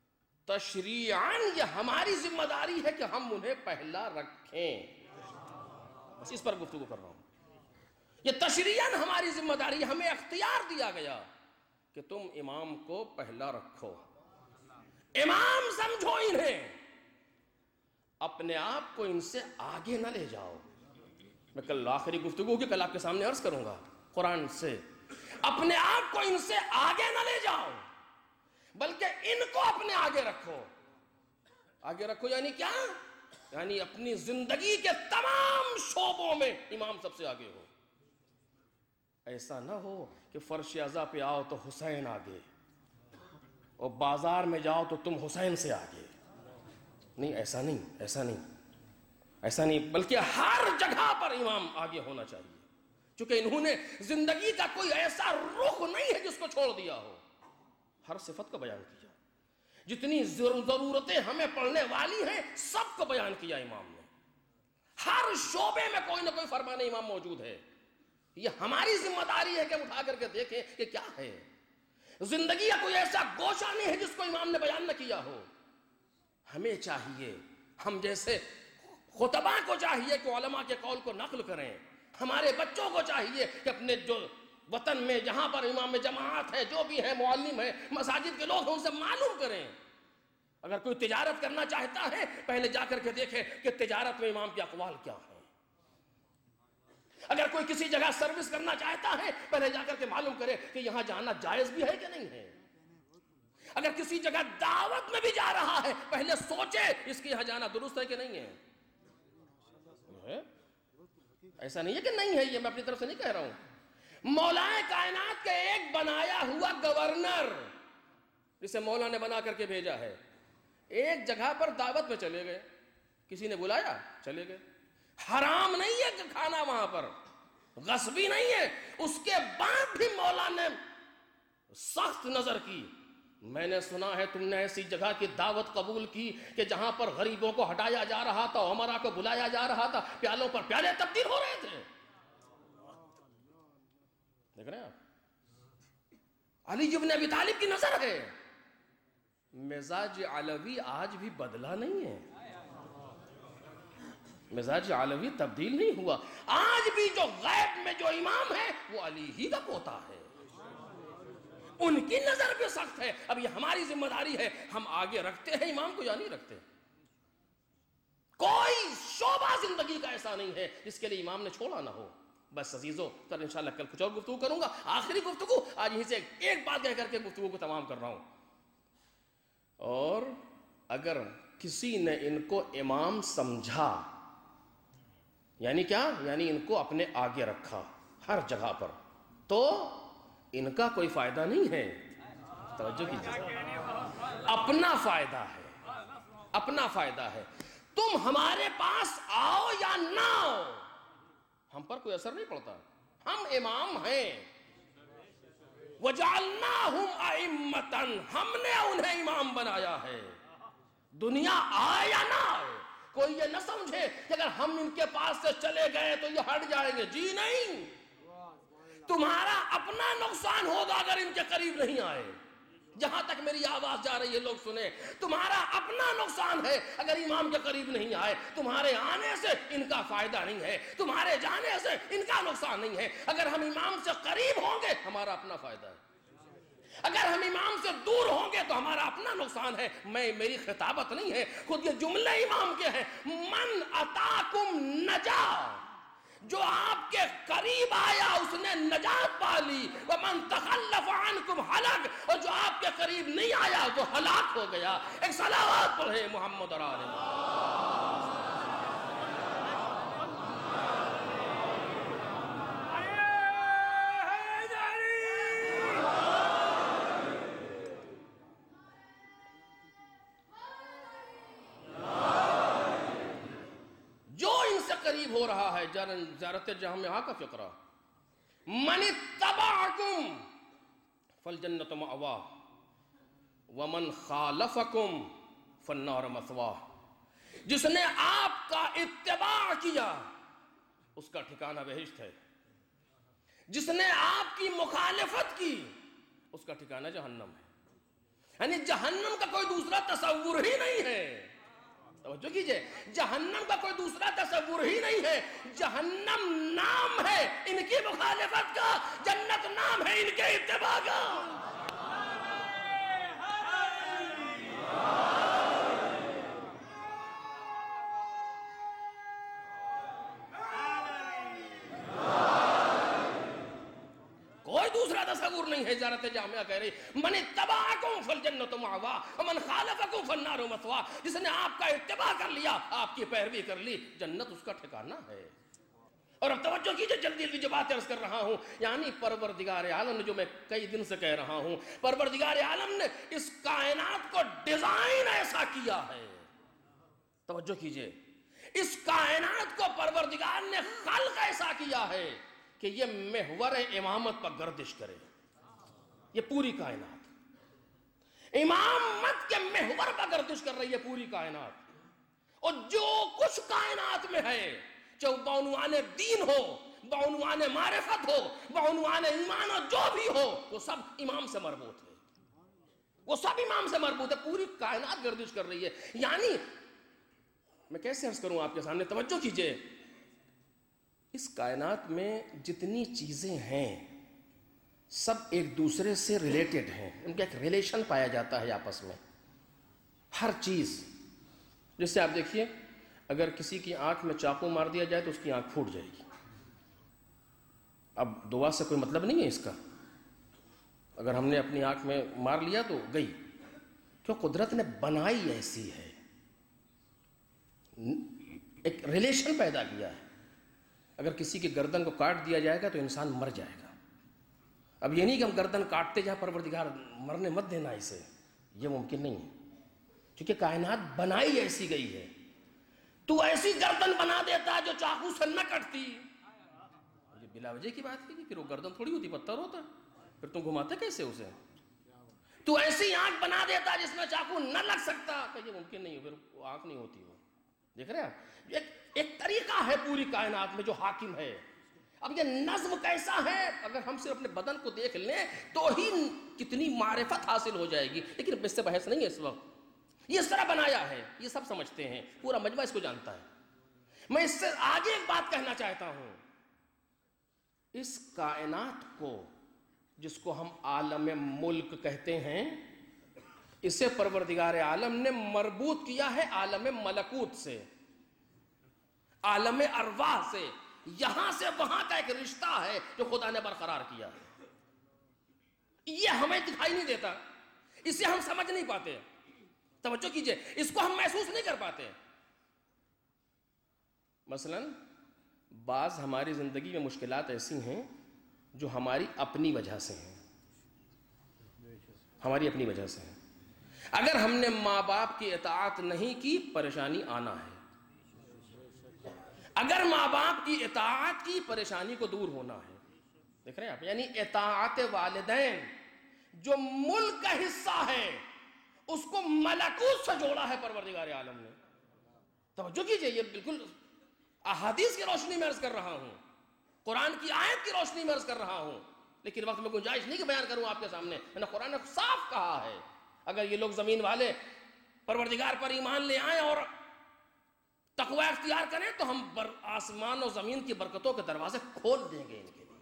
تشریعاً یہ ہماری ذمہ داری ہے کہ ہم انہیں پہلا رکھیں. بس اس پر گفتگو کر رہا ہوں. یہ تشریعاً ہماری ذمہ داری، ہمیں اختیار دیا گیا کہ تم امام کو پہلا رکھو، امام سمجھو انہیں، اپنے آپ کو ان سے آگے نہ لے جاؤ. میں کل آخری گفتگو کی کل آپ کے سامنے عرض کروں گا قرآن سے. اپنے آپ کو ان سے آگے نہ لے جاؤ بلکہ ان کو اپنے آگے رکھو. آگے رکھو یعنی کیا؟ یعنی اپنی زندگی کے تمام شعبوں میں امام سب سے آگے ہو. ایسا نہ ہو کہ فرش عزا پہ آؤ تو حسین آگے، اور بازار میں جاؤ تو تم حسین سے آگے. نہیں، ایسا نہیں، ایسا نہیں، ایسا نہیں، بلکہ ہر جگہ پر امام آگے ہونا چاہیے، چونکہ انہوں نے زندگی کا کوئی ایسا رخ نہیں ہے جس کو چھوڑ دیا ہو. ہر صفت کا بیان کیا، جتنی ضرورتیں ہمیں پڑھنے والی ہیں سب کو بیان کیا امام نے. ہر شعبے میں کوئی نہ کوئی فرمان امام موجود ہے. یہ ہماری ذمہ داری ہے کہ ہم اٹھا کر کے دیکھیں کہ کیا ہے. زندگی کا کوئی ایسا گوشہ نہیں ہے جس کو امام نے بیان نہ کیا ہو. ہمیں چاہیے، ہم جیسے خطباء کو چاہیے کہ علماء کے قول کو نقل کریں. ہمارے بچوں کو چاہیے کہ اپنے جو وطن میں جہاں پر امام جماعت ہے، جو بھی ہے، معلم ہے، مساجد کے لوگ ہیں، ان سے معلوم کریں. اگر کوئی تجارت کرنا چاہتا ہے پہلے جا کر کے دیکھے کہ تجارت میں امام کے اقوال کیا ہیں. اگر کوئی کسی جگہ سروس کرنا چاہتا ہے پہلے جا کر کے معلوم کرے کہ یہاں جانا جائز بھی ہے کہ نہیں ہے. اگر کسی جگہ دعوت میں بھی جا رہا ہے پہلے سوچے اس کے یہاں جانا درست ہے کہ نہیں ہے. ایسا نہیں ہے کہ نہیں ہے، یہ میں اپنی طرف سے نہیں کہہ رہا ہوں. مولا کائنات کا ایک بنایا ہوا گورنر جسے مولا نے بنا کر کے بھیجا ہے، ایک جگہ پر دعوت میں چلے گئے، کسی نے بلایا چلے گئے. حرام نہیں ہے کہ کھانا وہاں پر، غصبی نہیں ہے، اس کے بعد بھی مولا نے سخت نظر کی. میں نے سنا ہے تم نے ایسی جگہ کی دعوت قبول کی کہ جہاں پر غریبوں کو ہٹایا جا رہا تھا، عمرا کو بلایا جا رہا تھا، پیالوں پر پیالے تبدیل ہو رہے تھے. دیکھ رہے ہیں آپ، علی ابن ابی طالب کی نظر ہے. مزاج علوی آج بھی بدلا نہیں ہے، مزاج علوی تبدیل نہیں ہوا. آج بھی جو غیب میں جو امام ہے وہ علی ہی کا پوتا ہے، ان کی نظر بھی سخت ہے. اب یہ ہماری ذمہ داری ہے، ہم آگے رکھتے ہیں امام کو یا نہیں رکھتے. کوئی شعبہ زندگی کا ایسا نہیں ہے جس کے لیے امام نے چھوڑا نہ ہو. بس عزیزو، کل انشاءاللہ کل کچھ اور گفتگو کروں گا. آخری گفتگو آج یہیں سے ایک بات کہہ کر کے گفتگو کو تمام کر رہا ہوں. اور اگر کسی نے ان کو امام سمجھا، یعنی کیا؟ یعنی ان کو اپنے آگے رکھا ہر جگہ پر، تو ان کا کوئی فائدہ نہیں ہے. توجہ کیجیے، اپنا فائدہ ہے، اپنا فائدہ ہے. تم ہمارے پاس آؤ یا نہ آؤ ہم پر کوئی اثر نہیں پڑتا. ہم امام ہیں. وَجَعَلْنَاهُمْ أَئِمَّةً، ہم نے انہیں امام بنایا ہے. دنیا آئے یا نہ آئے، کوئی یہ نہ سمجھے کہ اگر ہم ان کے پاس سے چلے گئے تو یہ ہٹ جائیں گے. جی نہیں، تمہارا اپنا نقصان ہوگا اگر ان کے قریب نہیں آئے. جہاں تک میری آواز جا رہی ہے لوگ سنیں، تمہارا اپنا نقصان ہے اگر امام کے قریب نہیں آئے. تمہارے آنے سے ان کا فائدہ نہیں ہے، تمہارے جانے سے ان کا نقصان نہیں ہے. اگر ہم امام سے قریب ہوں گے ہمارا اپنا فائدہ ہے، اگر ہم امام سے دور ہوں گے تو ہمارا اپنا نقصان ہے. میں میری خطابت نہیں ہے، خود یہ جملے امام کے ہیں. من اتاکم نجا، جو آپ کے قریب آیا اس نے نجات پا لی. ومن تخلف عنکم ہلک، اور جو آپ کے قریب نہیں آیا وہ ہلاک ہو گیا. ایک صلوات پڑھے محمد اور آل محمد. قریب ہو رہا ہے زیارت جامعہ کا فقرہ. من اتبعکم فالجنت مأواہ ومن خالفکم فالنار مثواہ. جس نے آپ کا اتباع کیا اس کا ٹھکانہ بہشت ہے، جس نے آپ کی مخالفت کی اس کا ٹھکانہ جہنم ہے. یعنی جہنم کا کوئی دوسرا تصور ہی نہیں ہے. توجہ کیجئے, جہنم کا کوئی دوسرا تصور ہی نہیں ہے. جہنم نام ہے ان کی مخالفت کا, جنت نام ہے ان کے اتباع کا. کوئی دوسرا تصور نہیں ہے. زیارت جامعہ کہہ رہی من اتبعکم فالجنت مأواہ ومن خالفکم فالنار مثواہ. جس نے آپ کا اتباع کر لیا, آپ کی پیروی کر لی, جنت اس کا ٹھکانہ ہے. اور اب توجہ کیجئے, جلدی جلدی جو باتیں عرض کر رہا ہوں, یعنی پروردگار عالم نے, جو میں کئی دن سے کہہ رہا ہوں, پروردگار عالم نے اس کائنات کو ڈیزائن ایسا کیا ہے. توجہ کیجئے, اس کائنات کو پروردگار نے خلق ایسا کیا ہے کہ یہ محور امامت پر گردش کرے. یہ پوری کائنات امامت کے محور پر گردش کر رہی ہے, پوری کائنات. اور جو کچھ کائنات میں ہے, چاہے بعنوان دین ہو, بعنوان معرفت ہو, بعنوان ایمان ہو, جو بھی ہو, وہ سب امام سے مربوط ہے. وہ سب امام سے مربوط ہے. پوری کائنات گردش کر رہی ہے. یعنی میں کیسے عرض کروں آپ کے سامنے, توجہ کیجئے, اس کائنات میں جتنی چیزیں ہیں سب ایک دوسرے سے ریلیٹڈ ہیں. ان کا ایک ریلیشن پایا جاتا ہے آپس میں. ہر چیز, جیسے آپ دیکھیے, اگر کسی کی آنکھ میں چاقو مار دیا جائے تو اس کی آنکھ پھوٹ جائے گی. اب دعا سے کوئی مطلب نہیں ہے اس کا. اگر ہم نے اپنی آنکھ میں مار لیا تو گئی, کیوں؟ قدرت نے بنائی ایسی ہے, ایک ریلیشن پیدا کیا ہے. اگر کسی کی گردن کو کاٹ دیا جائے گا تو انسان مر جائے گا. اب یہ نہیں کہ ہم گردن کاٹتے جائیں, پروردگار مرنے مت دینا اسے, یہ ممکن نہیں ہے, کیونکہ کائنات بنائی ایسی گئی ہے. تو ایسی گردن بنا دیتا جو چاقو سے نہ کٹتی. یہ بلا وجہ کی بات ہے کہ پھر وہ گردن تھوڑی ہوتی, پتھر ہوتا, پھر تم گھماتے کیسے اسے؟ تو ایسی آنکھ بنا دیتا جس میں چاقو نہ لگ سکتا, کہ یہ ممکن نہیں ہے, پھر وہ آنکھ نہیں ہوتی. وہ دیکھ رہے ہیں, ایک, ایک طریقہ ہے پوری کائنات میں جو حاکم ہے. اب یہ نظم کیسا ہے, اگر ہم صرف اپنے بدن کو دیکھ لیں تو ہی کتنی معرفت حاصل ہو جائے گی, لیکن اس سے بحث نہیں ہے اس وقت. یہ اس طرح بنایا ہے, یہ سب سمجھتے ہیں, پورا مجمع اس کو جانتا ہے. میں اس سے آگے ایک بات کہنا چاہتا ہوں. اس کائنات کو, جس کو ہم عالم ملک کہتے ہیں, اسے پروردگار عالم نے مربوط کیا ہے عالم ملکوت سے, عالم ارواح سے. یہاں سے وہاں کا ایک رشتہ ہے جو خدا نے برقرار کیا ہے. یہ ہمیں دکھائی نہیں دیتا, اسے ہم سمجھ نہیں پاتے. توجہ کیجئے, اس کو ہم محسوس نہیں کر پاتے. مثلا بعض ہماری زندگی میں مشکلات ایسی ہیں جو ہماری اپنی وجہ سے ہیں, ہماری اپنی وجہ سے ہیں. اگر ہم نے ماں باپ کی اطاعت نہیں کی, پریشانی آنا ہے. اگر ماں باپ کی اطاعت کی, پریشانی کو دور ہونا ہے. دیکھ رہے ہیں آپ, یعنی اطاعت والدین جو ملک کا حصہ ہے, اس کو ملکوت سے جوڑا ہے پروردگار عالم نے. توجہ کیجئے, یہ بالکل احادیث کی روشنی میں عرض کر رہا ہوں, قرآن کی آیت کی روشنی میں عرض کر رہا ہوں, لیکن وقت میں گنجائش نہیں کہ بیان کروں آپ کے سامنے. میں نے قرآن نے صاف کہا ہے, اگر یہ لوگ زمین والے پروردگار پر ایمان لے آئیں اور تقوی اختیار کریں تو ہم آسمان و زمین کی برکتوں کے دروازے کھول دیں گے ان کے لیے.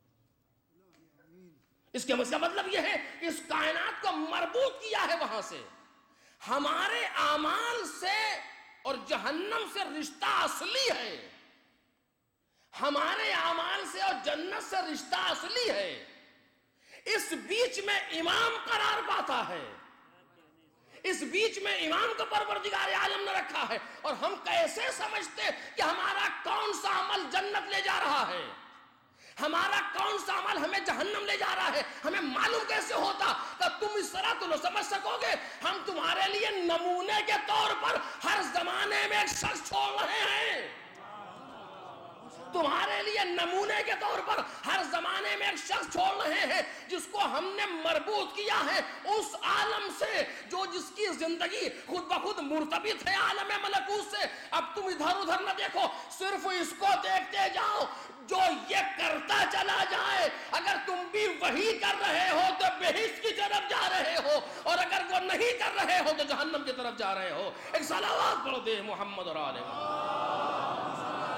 اس کے مطلب یہ ہے کہ اس کائنات کو مربوط کیا ہے وہاں سے. ہمارے اعمال سے اور جہنم سے رشتہ اصلی ہے, ہمارے اعمال سے اور جنت سے رشتہ اصلی ہے. اس بیچ میں امام قرار پاتا ہے, اس بیچ میں امام کو پروردگار عالم نے رکھا ہے. اور ہم کیسے سمجھتے کہ ہمارا کون سا عمل جنت لے جا رہا ہے, ہمارا کون سا عمل ہمیں جہنم لے جا رہا ہے, ہمیں معلوم کیسے ہوتا؟ کہ تم اس طرح تو نہ سمجھ سکو گے. ہم تمہارے لیے نمونے کے طور پر ہر زمانے میں ایک شخص چھوڑ رہے ہیں, تمہارے لیے لیے نمونے کے طور پر ہر زمانے میں ایک شخص چھوڑ رہے ہیں جس کو ہم نے مربوط کیا ہے اس عالم سے جو جس کی زندگی خود بخود مرتبط ہے عالم ملکوت سے. اب تم ادھر ادھر نہ دیکھو, صرف اس کو دیکھتے جاؤ جو یہ کرتا چلا جائے. اگر تم بھی وہی کر رہے ہو تو بہشت کی طرف جا رہے ہو, اور اگر وہ نہیں کر رہے ہو تو جہنم کی طرف جا رہے ہو. ایک صلوات پڑھو دے محمد اور آل محمد.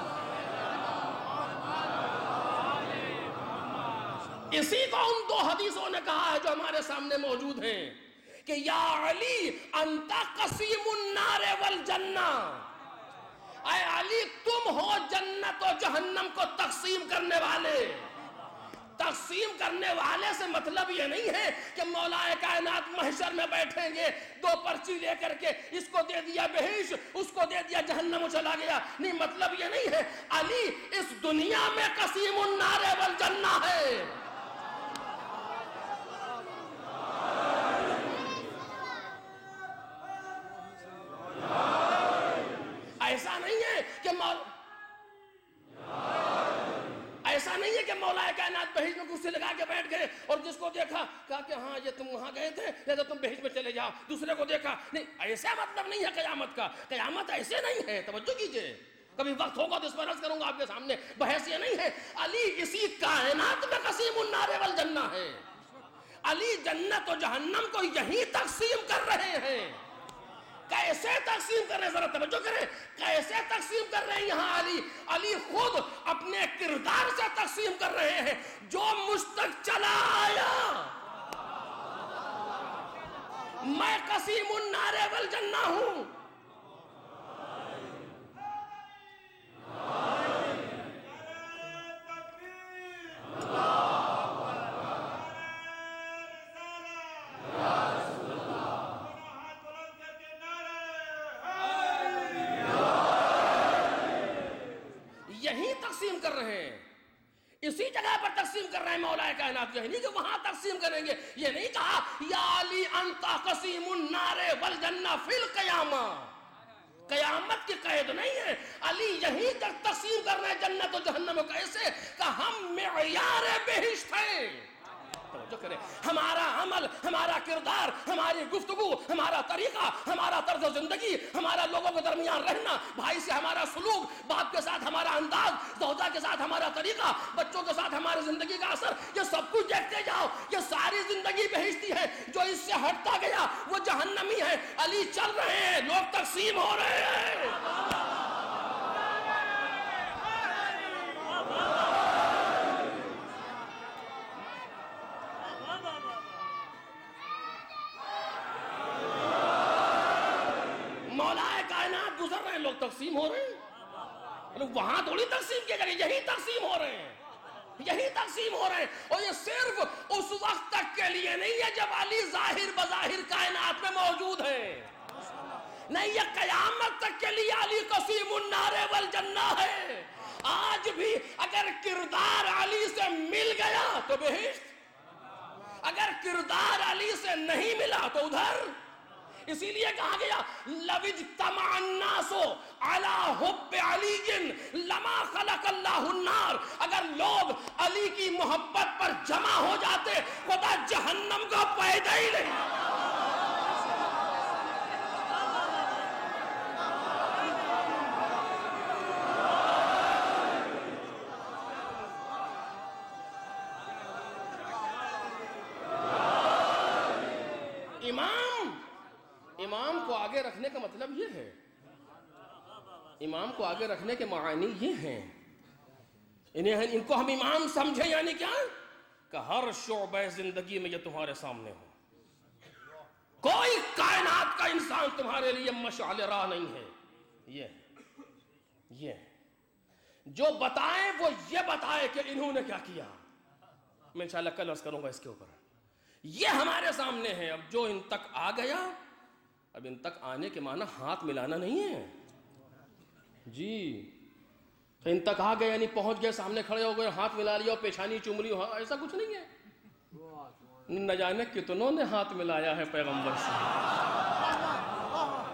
اسی کو ان دو حدیثوں نے کہا ہے جو ہمارے سامنے موجود ہیں کہ یا علی انت قسیم النار والجنہ, اے علی تم ہو جنت و جہنم کو تقسیم کرنے والے. تقسیم کرنے والے سے مطلب یہ نہیں ہے کہ مولا کائنات محشر میں بیٹھیں گے دو پرچی لے کر کے اس کو دے دیا بہشت اس کو دے دیا جہنم چلا گیا. نہیں, مطلب یہ نہیں ہے. علی اس دنیا میں قسیم النار والجنہ ہے. ایسا نہیں ہے کہ مولا ایسا نہیں ہے کہ مولا کائنات بہشت میں کرسی لگا کے بیٹھ گئے اور جس کو دیکھا کہا کہ ہاں یہ تم وہاں گئے تھے لہذا تم بہشت میں چلے جاؤ. دوسرے کو دیکھا نہیں, ایسا مطلب نہیں ہے قیامت کا. قیامت ایسے نہیں ہے, توجہ کیجئے. کبھی وقت ہوگا تو اس پر عرض کروں گا آپ کے سامنے. بحث یہ نہیں ہے. علی اسی کائنات میں قسیم النار والجنہ ہے. علی جنت و جہنم کو یہی تقسیم کر رہے ہیں. کیسے تقسیم کر رہے ہیں, ذرا توجہ کریں. کیسے تقسیم کر رہے ہیں یہاں علی علی خود اپنے کردار سے تقسیم کر رہے ہیں. جو مجھ تک چلا آیا میں قسیم النار والجنہ ہوں. یہی تقسیم کر رہے ہیں, اسی جگہ پر تقسیم کر رہے ہیں مولا کائنات. یہی نہیں کہ وہاں تقسیم کریں گے. یہ نہیں کہا یا علی انت قسیم النار والجنہ فی القیامہ. قیامت کی قید نہیں ہے. علی یہی تک تقسیم کر رہے ہیں جنت و جہنم کو. کیسے کہ ہم معیار بہشت ہیں. توجہ کریں. ہمارا عمل, ہمارا کردار, ہماری گفتگو, ہمارا طریقہ, ہمارا طرز زندگی, ہمارا لوگوں کے درمیان رہنا, بھائی سے ہمارا سلوک, باپ کے ساتھ ہمارا انداز, زوجہ کے ساتھ ہمارا طریقہ, بچوں کے ساتھ ہماری زندگی کا اثر, یہ سب کچھ دیکھتے جاؤ. یہ ساری زندگی بہشتی ہے. جو اس سے ہٹتا گیا وہ جہنمی ہے. علی چل رہے ہیں, لوگ تقسیم ہو رہے ہیں. لوگ تقسیم ہو رہے ہیں. وہاں تھوڑی تقسیم کیا جائے, یہی تقسیم ہو رہے ہیں. یہی تقسیم ہو رہے ہیں. اور یہ صرف اس وقت تک کے لیے نہیں ہے جب علی ظاہر بظاہر کائنات میں موجود ہے. نہیں, یہ قیامت تک کے لیے علی قسیم النار والجنہ ہے. آج بھی اگر کردار علی سے مل گیا تو بہشت, اگر کردار علی سے نہیں ملا تو ادھر. اسی لیے کہا گیا لو اجتمع الناس علی حب علی لما خلق اللہ النار. اگر لوگ علی کی محبت پر جمع ہو جاتے خدا جہنم کو پیدا ہی نہیں. امام امام کو آگے رکھنے کا مطلب یہ ہے, امام کو آگے رکھنے کے معانی یہ ہیں, انہیں ان کو ہم امام سمجھیں. یعنی کیا کہ ہر شعبہ زندگی میں یہ تمہارے سامنے ہو. کوئی کائنات کا انسان تمہارے لیے مشعل راہ نہیں ہے. یہ یہ جو بتائیں وہ یہ بتائے کہ انہوں نے کیا کیا. میں انشاءاللہ کل عرض کروں گا اس کے اوپر. یہ ہمارے سامنے ہے. اب جو ان تک آ گیا, اب ان تک آنے کے معنی ہاتھ ملانا نہیں ہے جی. تو ان تک آ گئے یعنی پہنچ گئے, سامنے کھڑے ہو گئے, ہاتھ ملا لیا اور پیشانی چوم لی, ہاں ایسا کچھ نہیں ہے. نہ جانے کتنوں نے ہاتھ ملایا ہے پیغمبر سے.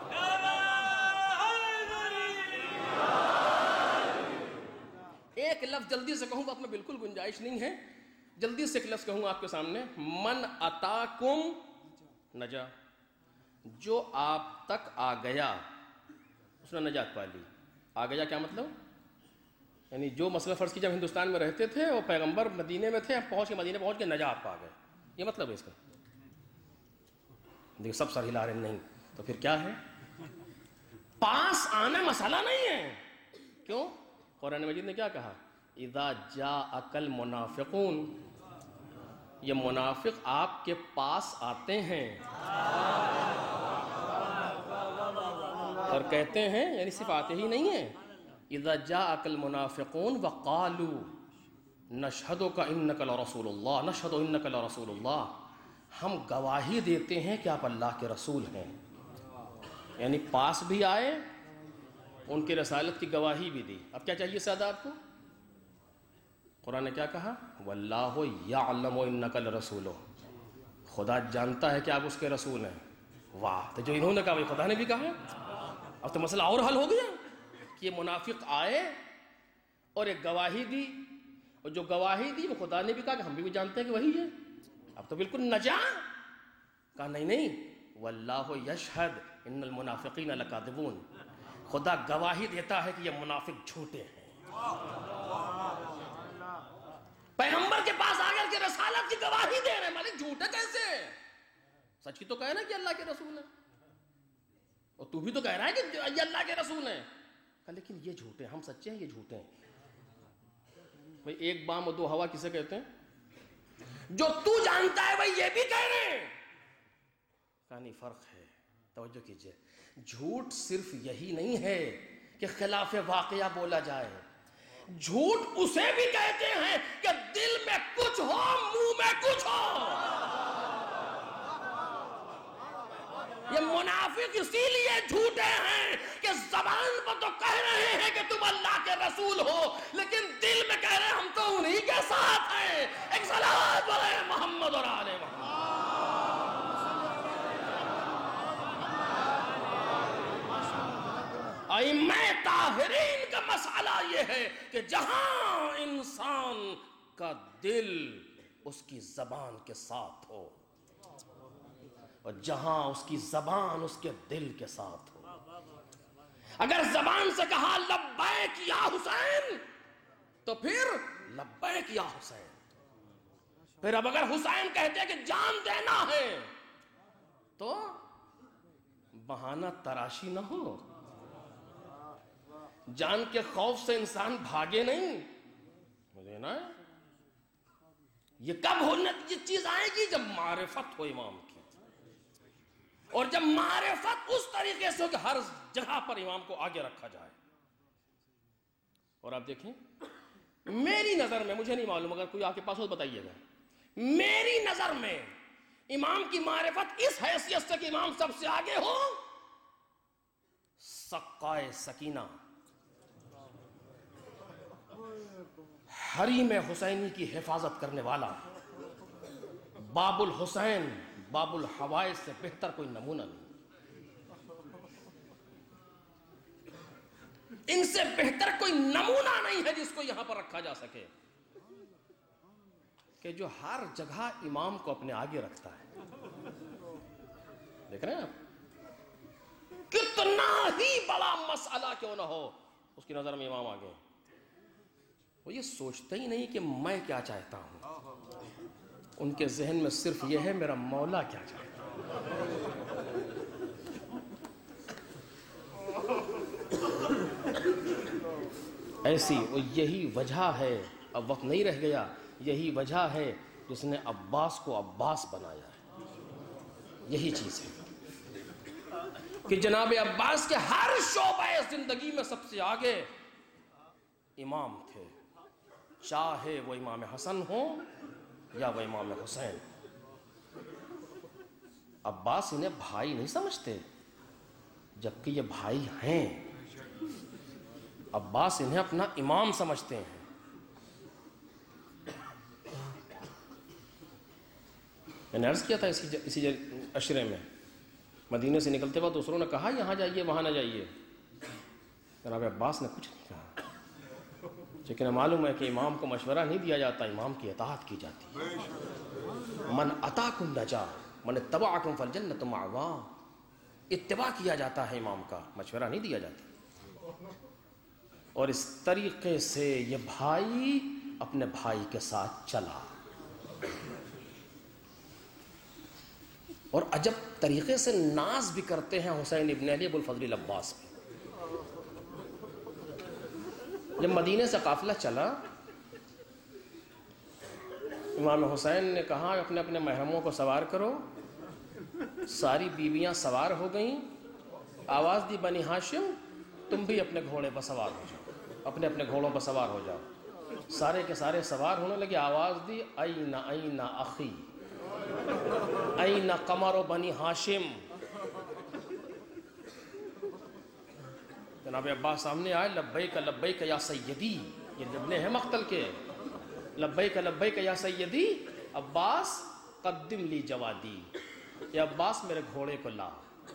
ایک لفظ لفظ جلدی سے کہوں بات میں بالکل گنجائش نہیں ہے، جلدی سے ایک لفظ کہوں آپ کے سامنے، من اتاکم نجا، جو آپ تک آ گیا اس نے نجات پا لی۔ آ گیا کیا مطلب؟ یعنی جو مسئلہ فرض کی جب ہندوستان میں رہتے تھے اور پیغمبر مدینے میں تھے، اب پہنچ کے مدینے پہنچ کے نجات پا گئے، یہ مطلب ہے اس کا؟ دیکھو سب سر ہلا رہے نہیں، تو پھر کیا ہے؟ پاس آنا مسئلہ نہیں ہے۔ کیوں؟ قرآن مجید نے کیا کہا؟ اذا جاءک المنافقون، یہ منافق آپ کے پاس آتے ہیں اور کہتے ہیں، یعنی صرف آتے ہی نہیں ہیں، اذا جاءک المنافقون وقالوا نشہدک انک لرسول اللہ، نشہد انک لرسول اللہ، ہم گواہی دیتے ہیں کہ آپ اللہ کے رسول ہیں۔ یعنی پاس بھی آئے، ان کی رسالت کی گواہی بھی دی۔ اب کیا چاہیے سادہ آپ کو؟ قرآن نے کیا کہا؟ واللہ یعلم انک لرسول، خدا جانتا ہے کہ آپ اس کے رسول ہیں۔ واہ، تو جو انہوں نے کہا وہ خدا نے بھی کہا۔ اب تو مسئلہ اور حل ہو گیا کہ یہ منافق آئے اور ایک گواہی دی، اور جو گواہی دی وہ خدا نے بھی کہا کہ ہم بھی جانتے ہیں کہ وہی ہے۔ اب تو بالکل نجا۔ کہا نہیں نہیں، واللہ یشہد ان المنافقین لکاذبون، خدا گواہی دیتا ہے کہ یہ منافق جھوٹے ہیں۔ پیغمبر کے پاس آ کر کے رسالت کی گواہی دے رہے ہیں، مالک جھوٹے کیسے؟ سچ کی تو کہہ رہا ہے کہ اللہ کے رسول ہیں، اور تو بھی تو کہہ رہا ہے کہ یہ اللہ کے رسول ہیں۔ کہا لیکن یہ جھوٹے ہیں، ہم سچے ہیں یہ جھوٹے ہیں۔ بھئی ایک بام اور دو ہوا کسے کہتے ہیں؟ جو تو جانتا ہے بھئی یہ بھی کہہ رہے ہیں۔ کہا نہیں، فرق ہے، توجہ کیجئے۔ جھوٹ صرف یہی نہیں ہے کہ خلاف واقعہ بولا جائے، جھوٹ اسے بھی کہتے ہیں کہ دل میں کچھ ہو منہ میں کچھ ہو۔ یہ منافق اسی لیے جھوٹے ہیں کہ زبان پر تو کہہ رہے ہیں کہ تم اللہ کے رسول ہو، لیکن دل میں کہہ رہے ہیں ہم تو انہی کے ساتھ ہیں۔ ایک صلوات پڑھے محمد اور آل محمد۔ ائمہ طاہرین کا مسئلہ یہ ہے کہ جہاں انسان کا دل اس کی زبان کے ساتھ ہو، اور جہاں اس کی زبان اس کے دل کے ساتھ ہو۔ اگر زبان سے کہا لبیک یا حسین تو پھر لبیک یا حسین۔ پھر اب اگر حسین کہتے کہ جان دینا ہے تو بہانہ تراشی نہ ہو۔ جان کے خوف سے انسان بھاگے نہیں، مجھے نا یہ کب ہونا یہ چیز آئے گی جب معرفت ہو امام کی، اور جب معرفت اس طریقے سے ہو کہ ہر جگہ پر امام کو آگے رکھا جائے۔ اور آپ دیکھیں میری نظر میں، مجھے نہیں معلوم، اگر کوئی آپ کے پاس ہو بتائیے گا، میری نظر میں امام کی معرفت اس حیثیت سے کہ امام سب سے آگے ہو، سقائے سکینہ حریم حسینی کی حفاظت کرنے والا، باب الحسین باب الحوائز سے بہتر کوئی نمونہ نہیں، ان سے بہتر کوئی نمونہ نہیں ہے جس کو یہاں پر رکھا جا سکے، کہ جو ہر جگہ امام کو اپنے آگے رکھتا ہے۔ دیکھ رہے ہیں آپ، کتنا ہی بڑا مسئلہ کیوں نہ ہو اس کی نظر میں امام آگے۔ وہ یہ سوچتا ہی نہیں کہ میں کیا چاہتا ہوں، ان کے ذہن میں صرف یہ ہے میرا مولا کیا چاہتا ہے۔ ایسی وہ یہی وجہ ہے، اب وقت نہیں رہ گیا، یہی وجہ ہے جس نے عباس کو عباس بنایا ہے، یہی چیز ہے کہ جناب عباس کے ہر شعبہ زندگی میں سب سے آگے امام تھے، چاہے وہ امام حسن ہو یا وہ امام حسین۔ عباس انہیں بھائی نہیں سمجھتے جبکہ یہ بھائی ہیں، عباس انہیں اپنا امام سمجھتے ہیں۔ میں نے عرض کیا تھا اسی اسی عشرے میں، مدینے سے نکلتے وقت دوسروں نے کہا یہاں جائیے وہاں نہ جائیے، جناب عباس نے کچھ نہیں کہا، لیکن معلوم ہے کہ امام کو مشورہ نہیں دیا جاتا، امام کی اطاعت کی جاتی ہے. من اتاکم نجا من اتبعکم فالجنۃ مأواہ. اتباع کیا جاتا ہے امام کا، مشورہ نہیں دیا جاتا. اور اس طریقے سے یہ بھائی اپنے بھائی کے ساتھ چلا، اور عجب طریقے سے ناز بھی کرتے ہیں حسین ابن علی ابو الفضل العباس پہ. جب مدینے سے قافلہ چلا، امام حسین نے کہا اپنے اپنے محرموں کو سوار کرو. ساری بیویاں سوار ہو گئیں. آواز دی بنی ہاشم تم بھی اپنے گھوڑے پر سوار ہو جاؤ، اپنے اپنے گھوڑوں پر سوار ہو جاؤ. سارے کے سارے سوار ہونے لگے. آواز دی این این اخی این قمر و بنی ہاشم. جناب عباس سامنے آئے. لبیک لبیک یا سیدی، یہ جبنے ہیں مقتل کے. لبیک لبیک یا سیدی. عباس قدم لی جوادی، یا عباس میرے گھوڑے کو لا.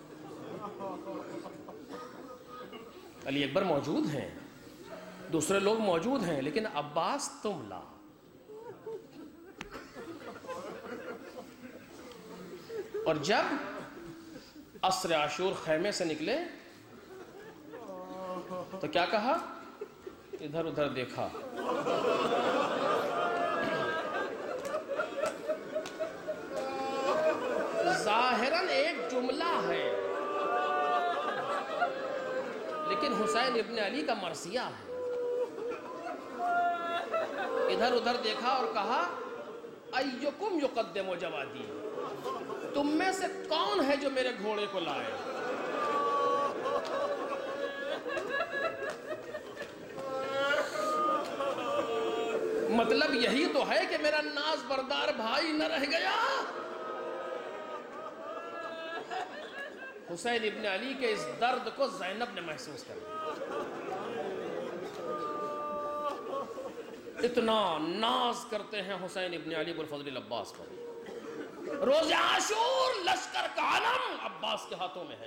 علی اکبر موجود ہیں، دوسرے لوگ موجود ہیں، لیکن عباس تم لا. اور جب عصر عاشور خیمے سے نکلے تو کیا کہا؟ ادھر ادھر دیکھا. ظاہراً ایک جملہ ہے، لیکن حسین ابن علی کا مرثیہ ہے. ادھر ادھر دیکھا اور کہا ایکم یقدم جوادی، تم میں سے کون ہے جو میرے گھوڑے کو لائے؟ مطلب یہی تو ہے کہ میرا ناز بردار بھائی نہ رہ گیا. حسین ابن علی کے اس درد کو زینب نے محسوس کر لیا. اتنا ناز کرتے ہیں حسین ابن علی ابو الفضل العباس پر. روز عاشور لشکر کا علم عباس کے ہاتھوں میں ہے،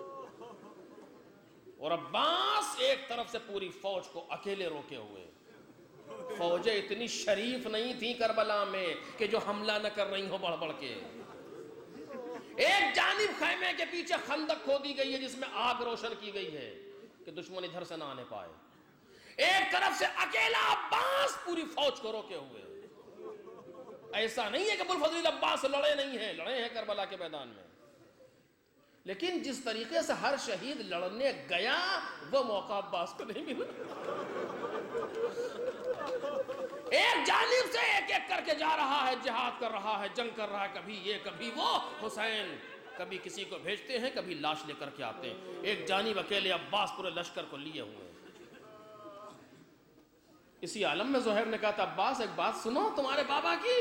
اور عباس ایک طرف سے پوری فوج کو اکیلے روکے ہوئے. فوجیں اتنی شریف نہیں تھیں کربلا میں کہ جو حملہ نہ کر رہی ہو بڑھ بڑھ کے. ایک جانب خیمے کے پیچھے خندق کھودی گئی ہے جس میں آگ روشن کی گئی ہے کہ دشمن ادھر سے نہ آنے پائے. ایک طرف سے اکیلا عباس پوری فوج کو روکے ہوئے. ایسا نہیں ہے کہ ابو الفضل عباس لڑے نہیں ہیں، لڑے ہیں کربلا کے میدان میں، لیکن جس طریقے سے ہر شہید لڑنے گیا وہ موقع عباس کو نہیں ملا. ایک جانب سے ایک ایک کر کے جا رہا ہے، جہاد کر رہا ہے، جنگ کر رہا ہے، کبھی یہ کبھی وہ. حسین کبھی کسی کو بھیجتے ہیں، کبھی لاش لے کر کے آتے ہیں. ایک جانب اکیلے عباس پورے لشکر کو لیے ہوئے ہیں. اسی عالم میں زہیر نے کہا تھا عباس ایک بات سنو تمہارے بابا کی.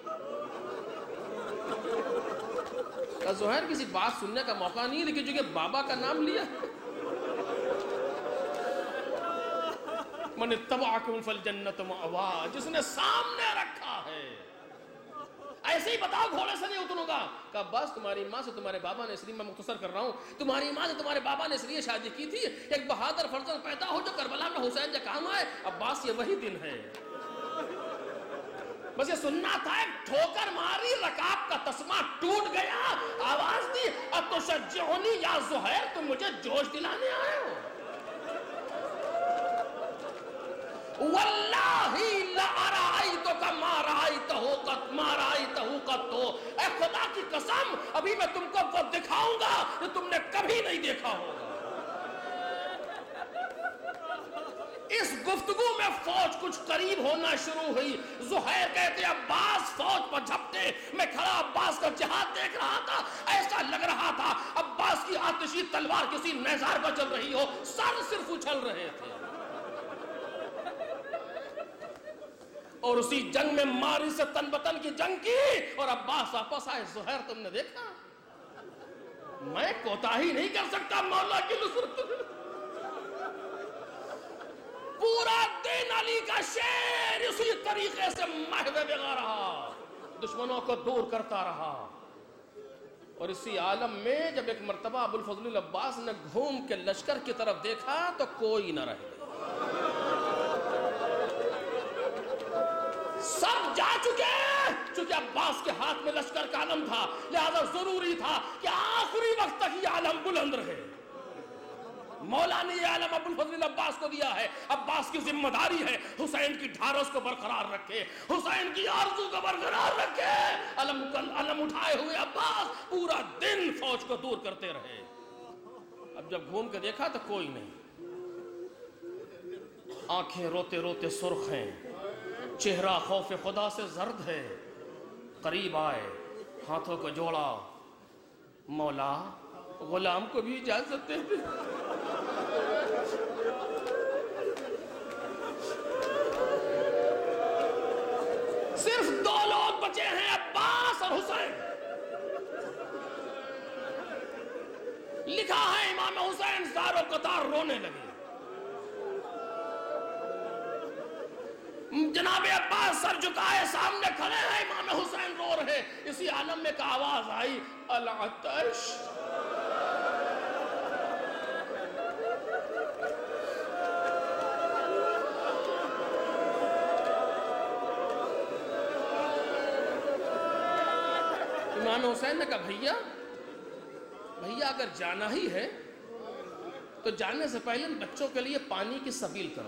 زہیر کسی بات سننے کا موقع نہیں، لیکن جو کہ بابا کا نام لیا. من اتبعکم فالجنۃ مأواہ، جس نے سامنے رکھا ہے. ایسے ہی بتاؤ گھوڑے سے نہیں اتروں گا. کہ عباس تمہاری ماں سے تمہارے بابا نے، اس لیے میں مختصر کر رہا ہوں، تمہاری ماں سے تمہارے بابا نے اس لیے شادی کی تھی ایک بہادر فرزند پیدا ہو جو کربلا میں حسین کے کام آئے. عباس یہ وہی دن ہے. بس یہ سننا تھا. ایک ٹھوکر ماری، رکاب کا تسمہ ٹوٹ گیا. آواز دی اتشجعنی یا زہیر، تم مجھے جوش دلانے آئے ہو؟ واللہ لأرأیتک ما رأیتہ قط ما رأیتہ قط. اے خدا کی قسم ابھی میں تم کو وہ دکھاؤں گا جو تم نے کبھی نہیں دیکھا ہوگا. اس گفتگو میں فوج کچھ قریب ہونا شروع ہوئی. زہیر کہتے عباس فوج پر جھپٹے. میں کھڑا عباس کا جہاد دیکھ رہا تھا. ایسا لگ رہا تھا عباس کی آتشی تلوار کسی نیزار پر چل رہی ہو. سر صرف اچھل رہے تھے. اور اسی جنگ میں ماری سے تن بتن کی جنگ کی اور عباس واپس آئے. زہیر تم نے دیکھا میں کوتاہی نہیں کر سکتا مولا کی نصرت. پورا دن علی کا شیر اسی طریقے سے محو بغا رہا، دشمنوں کو دور کرتا رہا. اور اسی عالم میں جب ایک مرتبہ ابو الفضل العباس نے گھوم کے لشکر کی طرف دیکھا تو کوئی نہ رہ گیا. سب جا چکے، چونکہ عباس کے ہاتھ میں لشکر کا علم تھا، لہذا ضروری تھا کہ آخری وقت تک یہ علم بلند رہے۔ مولا نے یہ علم ابو الفضل عباس کو دیا ہے۔ عباس کی ذمہ داری ہے حسین کی ڈھارس کو برقرار رکھے، حسین کی آرزو کو برقرار رکھے۔ علم علم اٹھائے ہوئے عباس پورا دن فوج کو دور کرتے رہے۔ اب جب گھوم کے دیکھا تو کوئی نہیں، آنکھیں روتے روتے سرخ ہیں، چہرہ خوف خدا سے زرد ہے۔ قریب آئے، ہاتھوں کو جوڑا، مولا غلام کو بھی اجازت دے دے۔ صرف دو لوگ بچے ہیں، عباس اور حسین۔ لکھا ہے امام حسین زار و قطار رونے لگے۔ جناب عباس سر جھکائے سامنے کھڑے ہیں، امام حسین رو رہے۔ اسی عالم میں کا آواز آئی، العطش۔ امام حسین نے کہا بھیا بھیا اگر جانا ہی ہے تو جانے سے پہلے بچوں کے لیے پانی کی سبیل کرو،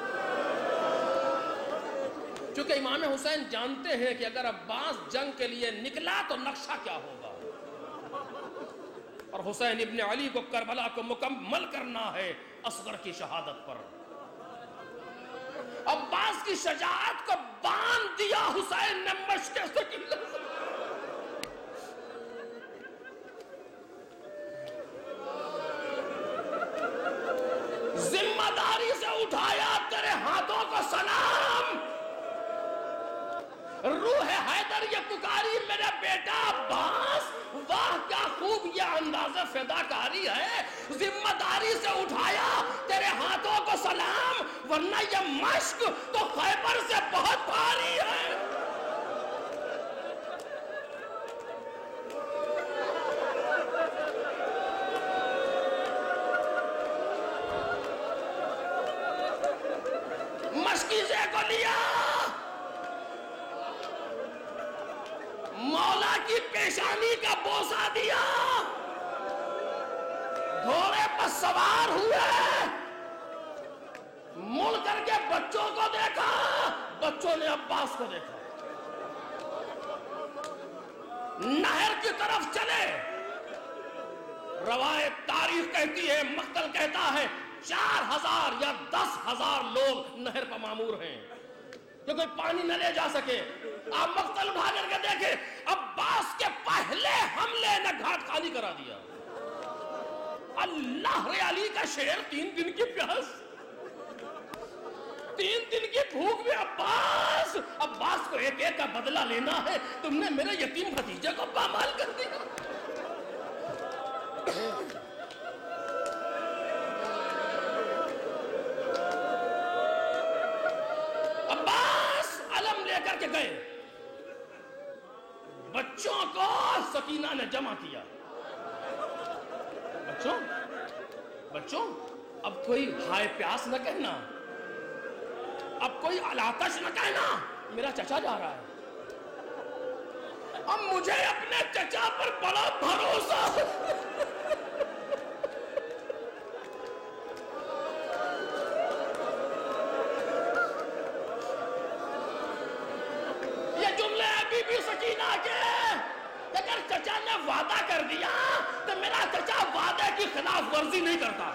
چونکہ امام حسین جانتے ہیں کہ اگر عباس جنگ کے لیے نکلا تو نقشہ کیا ہوگا، اور حسین ابن علی کو کربلا کو مکمل کرنا ہے اصغر کی شہادت پر۔ عباس کی شجاعت کو باندھ دیا حسین نے مشق سکینہ سے۔ ذمہ داری سے اٹھایا تیرے ہاتھوں کو سلام، روح حیدر یہ پکاری میرے بیٹا عباس، واہ کیا خوب یہ انداز فداکاری ہے، ذمہ داری سے اٹھایا تیرے ہاتھوں کو سلام، ورنہ یہ مشق تو خیبر سے بہت بھاری ہے۔ مشکیزے کو لیا، مولا کی پیشانی کا بوسہ دیا، گھوڑے پر سوار ہوئے، مڑ کر کے بچوں کو دیکھا، بچوں نے عباس کو دیکھا، نہر کی طرف چلے۔ روایت تاریخ کہتی ہے، مقتل کہتا ہے چار ہزار یا دس ہزار لوگ نہر پر معمور ہیں کہ کوئی پانی نہ لے جا سکے۔ آپ مقتل اٹھا کر کے دیکھیں، عباس کے پہلے حملے نے گھاٹ خالی کرا دیا۔ اللہ علی کا شعر، تین دن کی پیاس، تین دن کی بھوک میں عباس عباس کو ایک ایک کا بدلہ لینا ہے، تم نے میرے یتیم بھتیجے کو پامال کر دیا۔ کر کے گئے، بچوں کو سکینہ نے جمع کیا۔ بچوں بچوں اب کوئی ہائے پیاس نہ کہنا، اب کوئی العطش نہ کہنا، میرا چچا جا رہا ہے، اب مجھے اپنے چچا پر بڑا بھروسہ۔ سکینہ کے اگر چچا نے وعدہ کر دیا تو میرا چچا وعدے کی خلاف ورزی نہیں کرتا،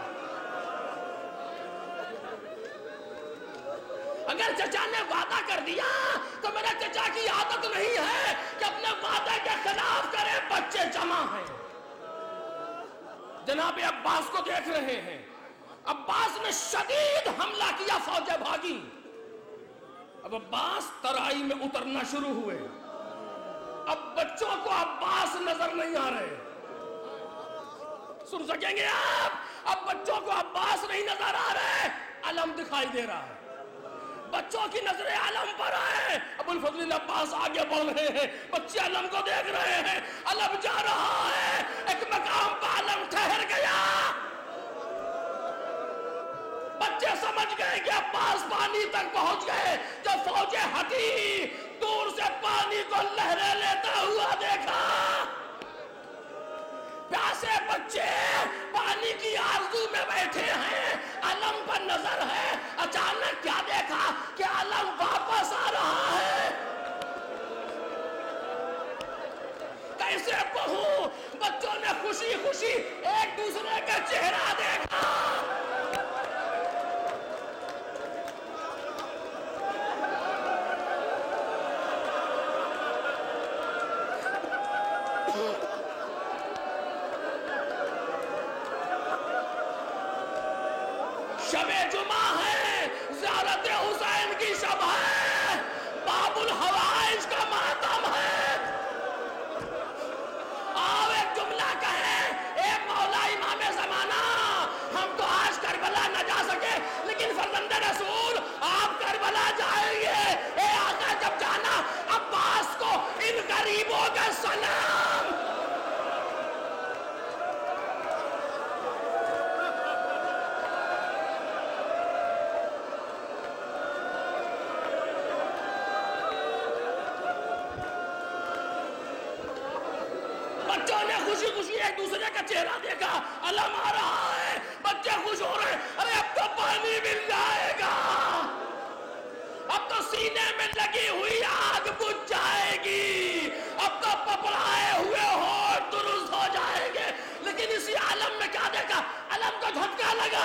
اگر چچا نے وعدہ کر دیا تو میرا چچا کی عادت نہیں ہے کہ اپنے وعدے کے خلاف کرے۔ بچے جمع ہیں، جناب عباس کو دیکھ رہے ہیں، عباس نے شدید حملہ کیا، فوجیں بھاگی۔ اب عباس ترائی میں اترنا شروع ہوئے، اب بچوں کو عباس نظر نہیں آ رہے، سن سکیں گے آپ، اب بچوں کو عباس نہیں نظر آ رہے، علم دکھائی دے رہا ہے، بچوں کی نظریں علم پر آئے۔ ابو الفضل عباس آگے بڑھ رہے ہیں، بچے علم کو دیکھ رہے ہیں، علم جا رہا ہے، ایک مقام پر علم ٹھہر گیا، بچے سمجھ گئے کہ عباس پانی تک پہنچ گئے. جب فوجیں ہٹی دور سے پانی کو لہریں لیتا ہوا دیکھا. پیاسے بچے پانی کی آرزو میں بیٹھے ہیں, علم پر نظر ہے. اچانک کیا دیکھا کہ علم واپس آ رہا ہے. کیسے کہوں, بچوں نے خوشی خوشی ایک دوسرے کا چہرہ دیکھا. شب جمعہ ہے, زیارت حسین کی شب ہے, باب الحوائج کا ماتم ہے. آؤ ایک جملہ کہیں, اے مولا امام زمانہ, ہم تو آج کربلا نہ جا سکے لیکن فرزند رسول آپ کربلا جائیں گے. اے آقا جب جانا عباس کو ان غریبوں کا سلام. بچوں نے خوشی خوشی ایک دوسرے کا چہرہ دیکھا, علم آ رہا ہے. بچے خوش ہو رہے, ارے اب تو پانی مل جائے گا, اب تو سینے میں لگی ہوئی آگ بجھ جائے گی, اب تو پپڑائے ہوئے ہونٹ درست ہو جائیں گے. لیکن اسی عالم میں کیا دیکھا, علم کو جھٹکا لگا.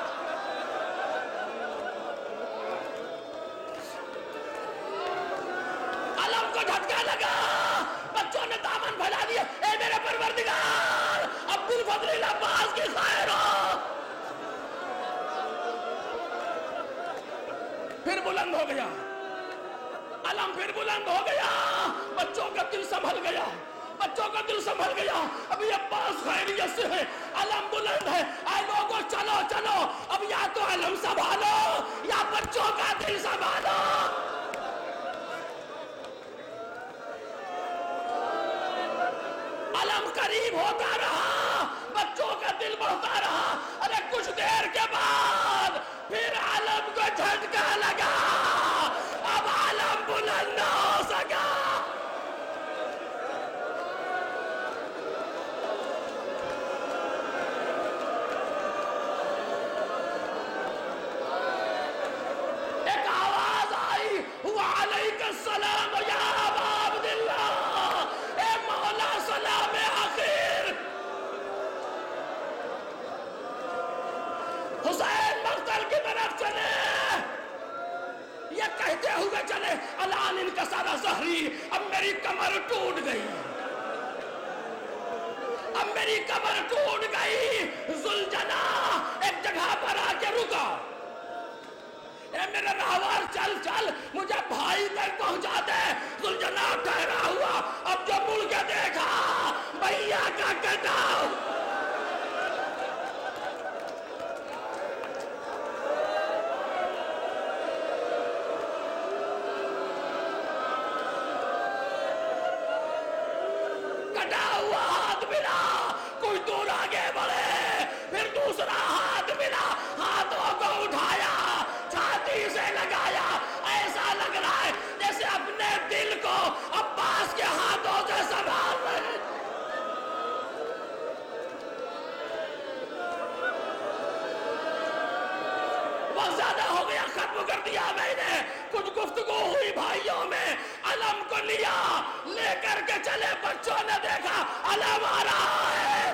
علم کو جھٹکا لگا. بچوں نے دامن پھیلا دیا, اے میرے پروردگار عبد الفضل عباس کی خیر ہو. پھر بلند ہو گیا علم, پھر بلند ہو گیا. بچوں کا دل سنبھل گیا, بچوں کا دل سنبھل گیا. ابھی عباس خیریت سے ہے, علم بلند ہے. اے لوگوں چلو چلو, اب یا تو علم سنبھالو یا بچوں کا دل سنبھالو. علم قریب ہوتا رہا, بچوں کا دل بڑھتا رہا. ارے کچھ دیر کے بعد پھر علم کو جھٹکا لگا, اب علم بلند نہ ہو سکا. ایک آواز آئی, وعلیک السلام یا ابا عبداللہ, اے مولا سلام آخر. حسین مقتل کی طرف چلے, یہ کہتے ہوئے چلے, الان انکسر ظہری, اب میری کمر ٹوٹ گئی, اب میری کمر ٹوٹ گئی. ذوالجنا ایک جگہ پر آ کے رکا, اے میرے راہوار چل چل مجھے بھائی تک پہنچا دے. ذوالجنا ٹھہرا ہوا, اب جو مڑ کے دیکھا بھیا کا کٹاؤ. کٹا ہوا ہاتھ ملا, کچھ دور آگے بڑھے, پھر دوسرا ہاتھ ملا, ہاتھوں کو اٹھایا, چھاتی سے لگایا. ایسا لگ رہا ہے جیسے اپنے دل کو عباس کے ہاتھوں سے سنبھال رہے. بہت زیادہ ہو گیا, ختم کر دیا میں نے. کچھ گفتگو ہوئی بھائیوں میں, علم کو لیا, لے کر کے چلے. بچوں نے دیکھا علم آ رہا ہے,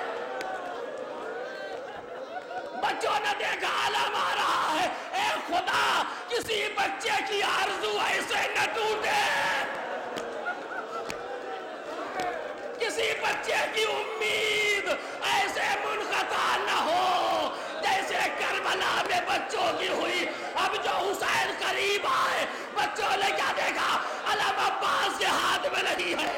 بچوں نے دیکھا علم آ رہا ہے. اے خدا, کسی بچے کی آرزو ایسے نہ ٹوٹے, کسی بچے کی امید ایسے منقطع نہ ہو جیسے کربلا میں بچوں کی ہوئی. اب جو حسین قریب آئے, بچوں نے کیا دیکھا, علم عباس کے ہاتھ میں نہیں ہے,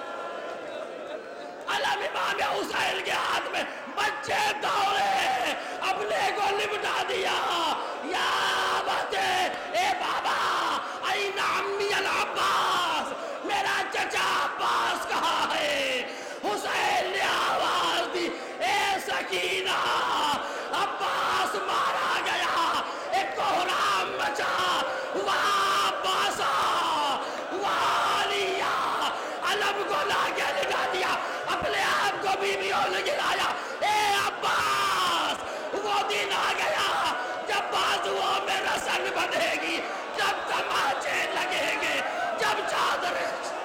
علم امام حسین کے ہاتھ میں. بچے دوڑے, اپنے کو لپٹا دیا. یا بچے, اے بابا, این عمی العباس, میرا چچا عباس کہاں ہے. حسین نے آواز دی, اے سکینہ, عباس مارا گیا. دھڑکن بندھے گی، جب تماچے لگیں گے، جب چادر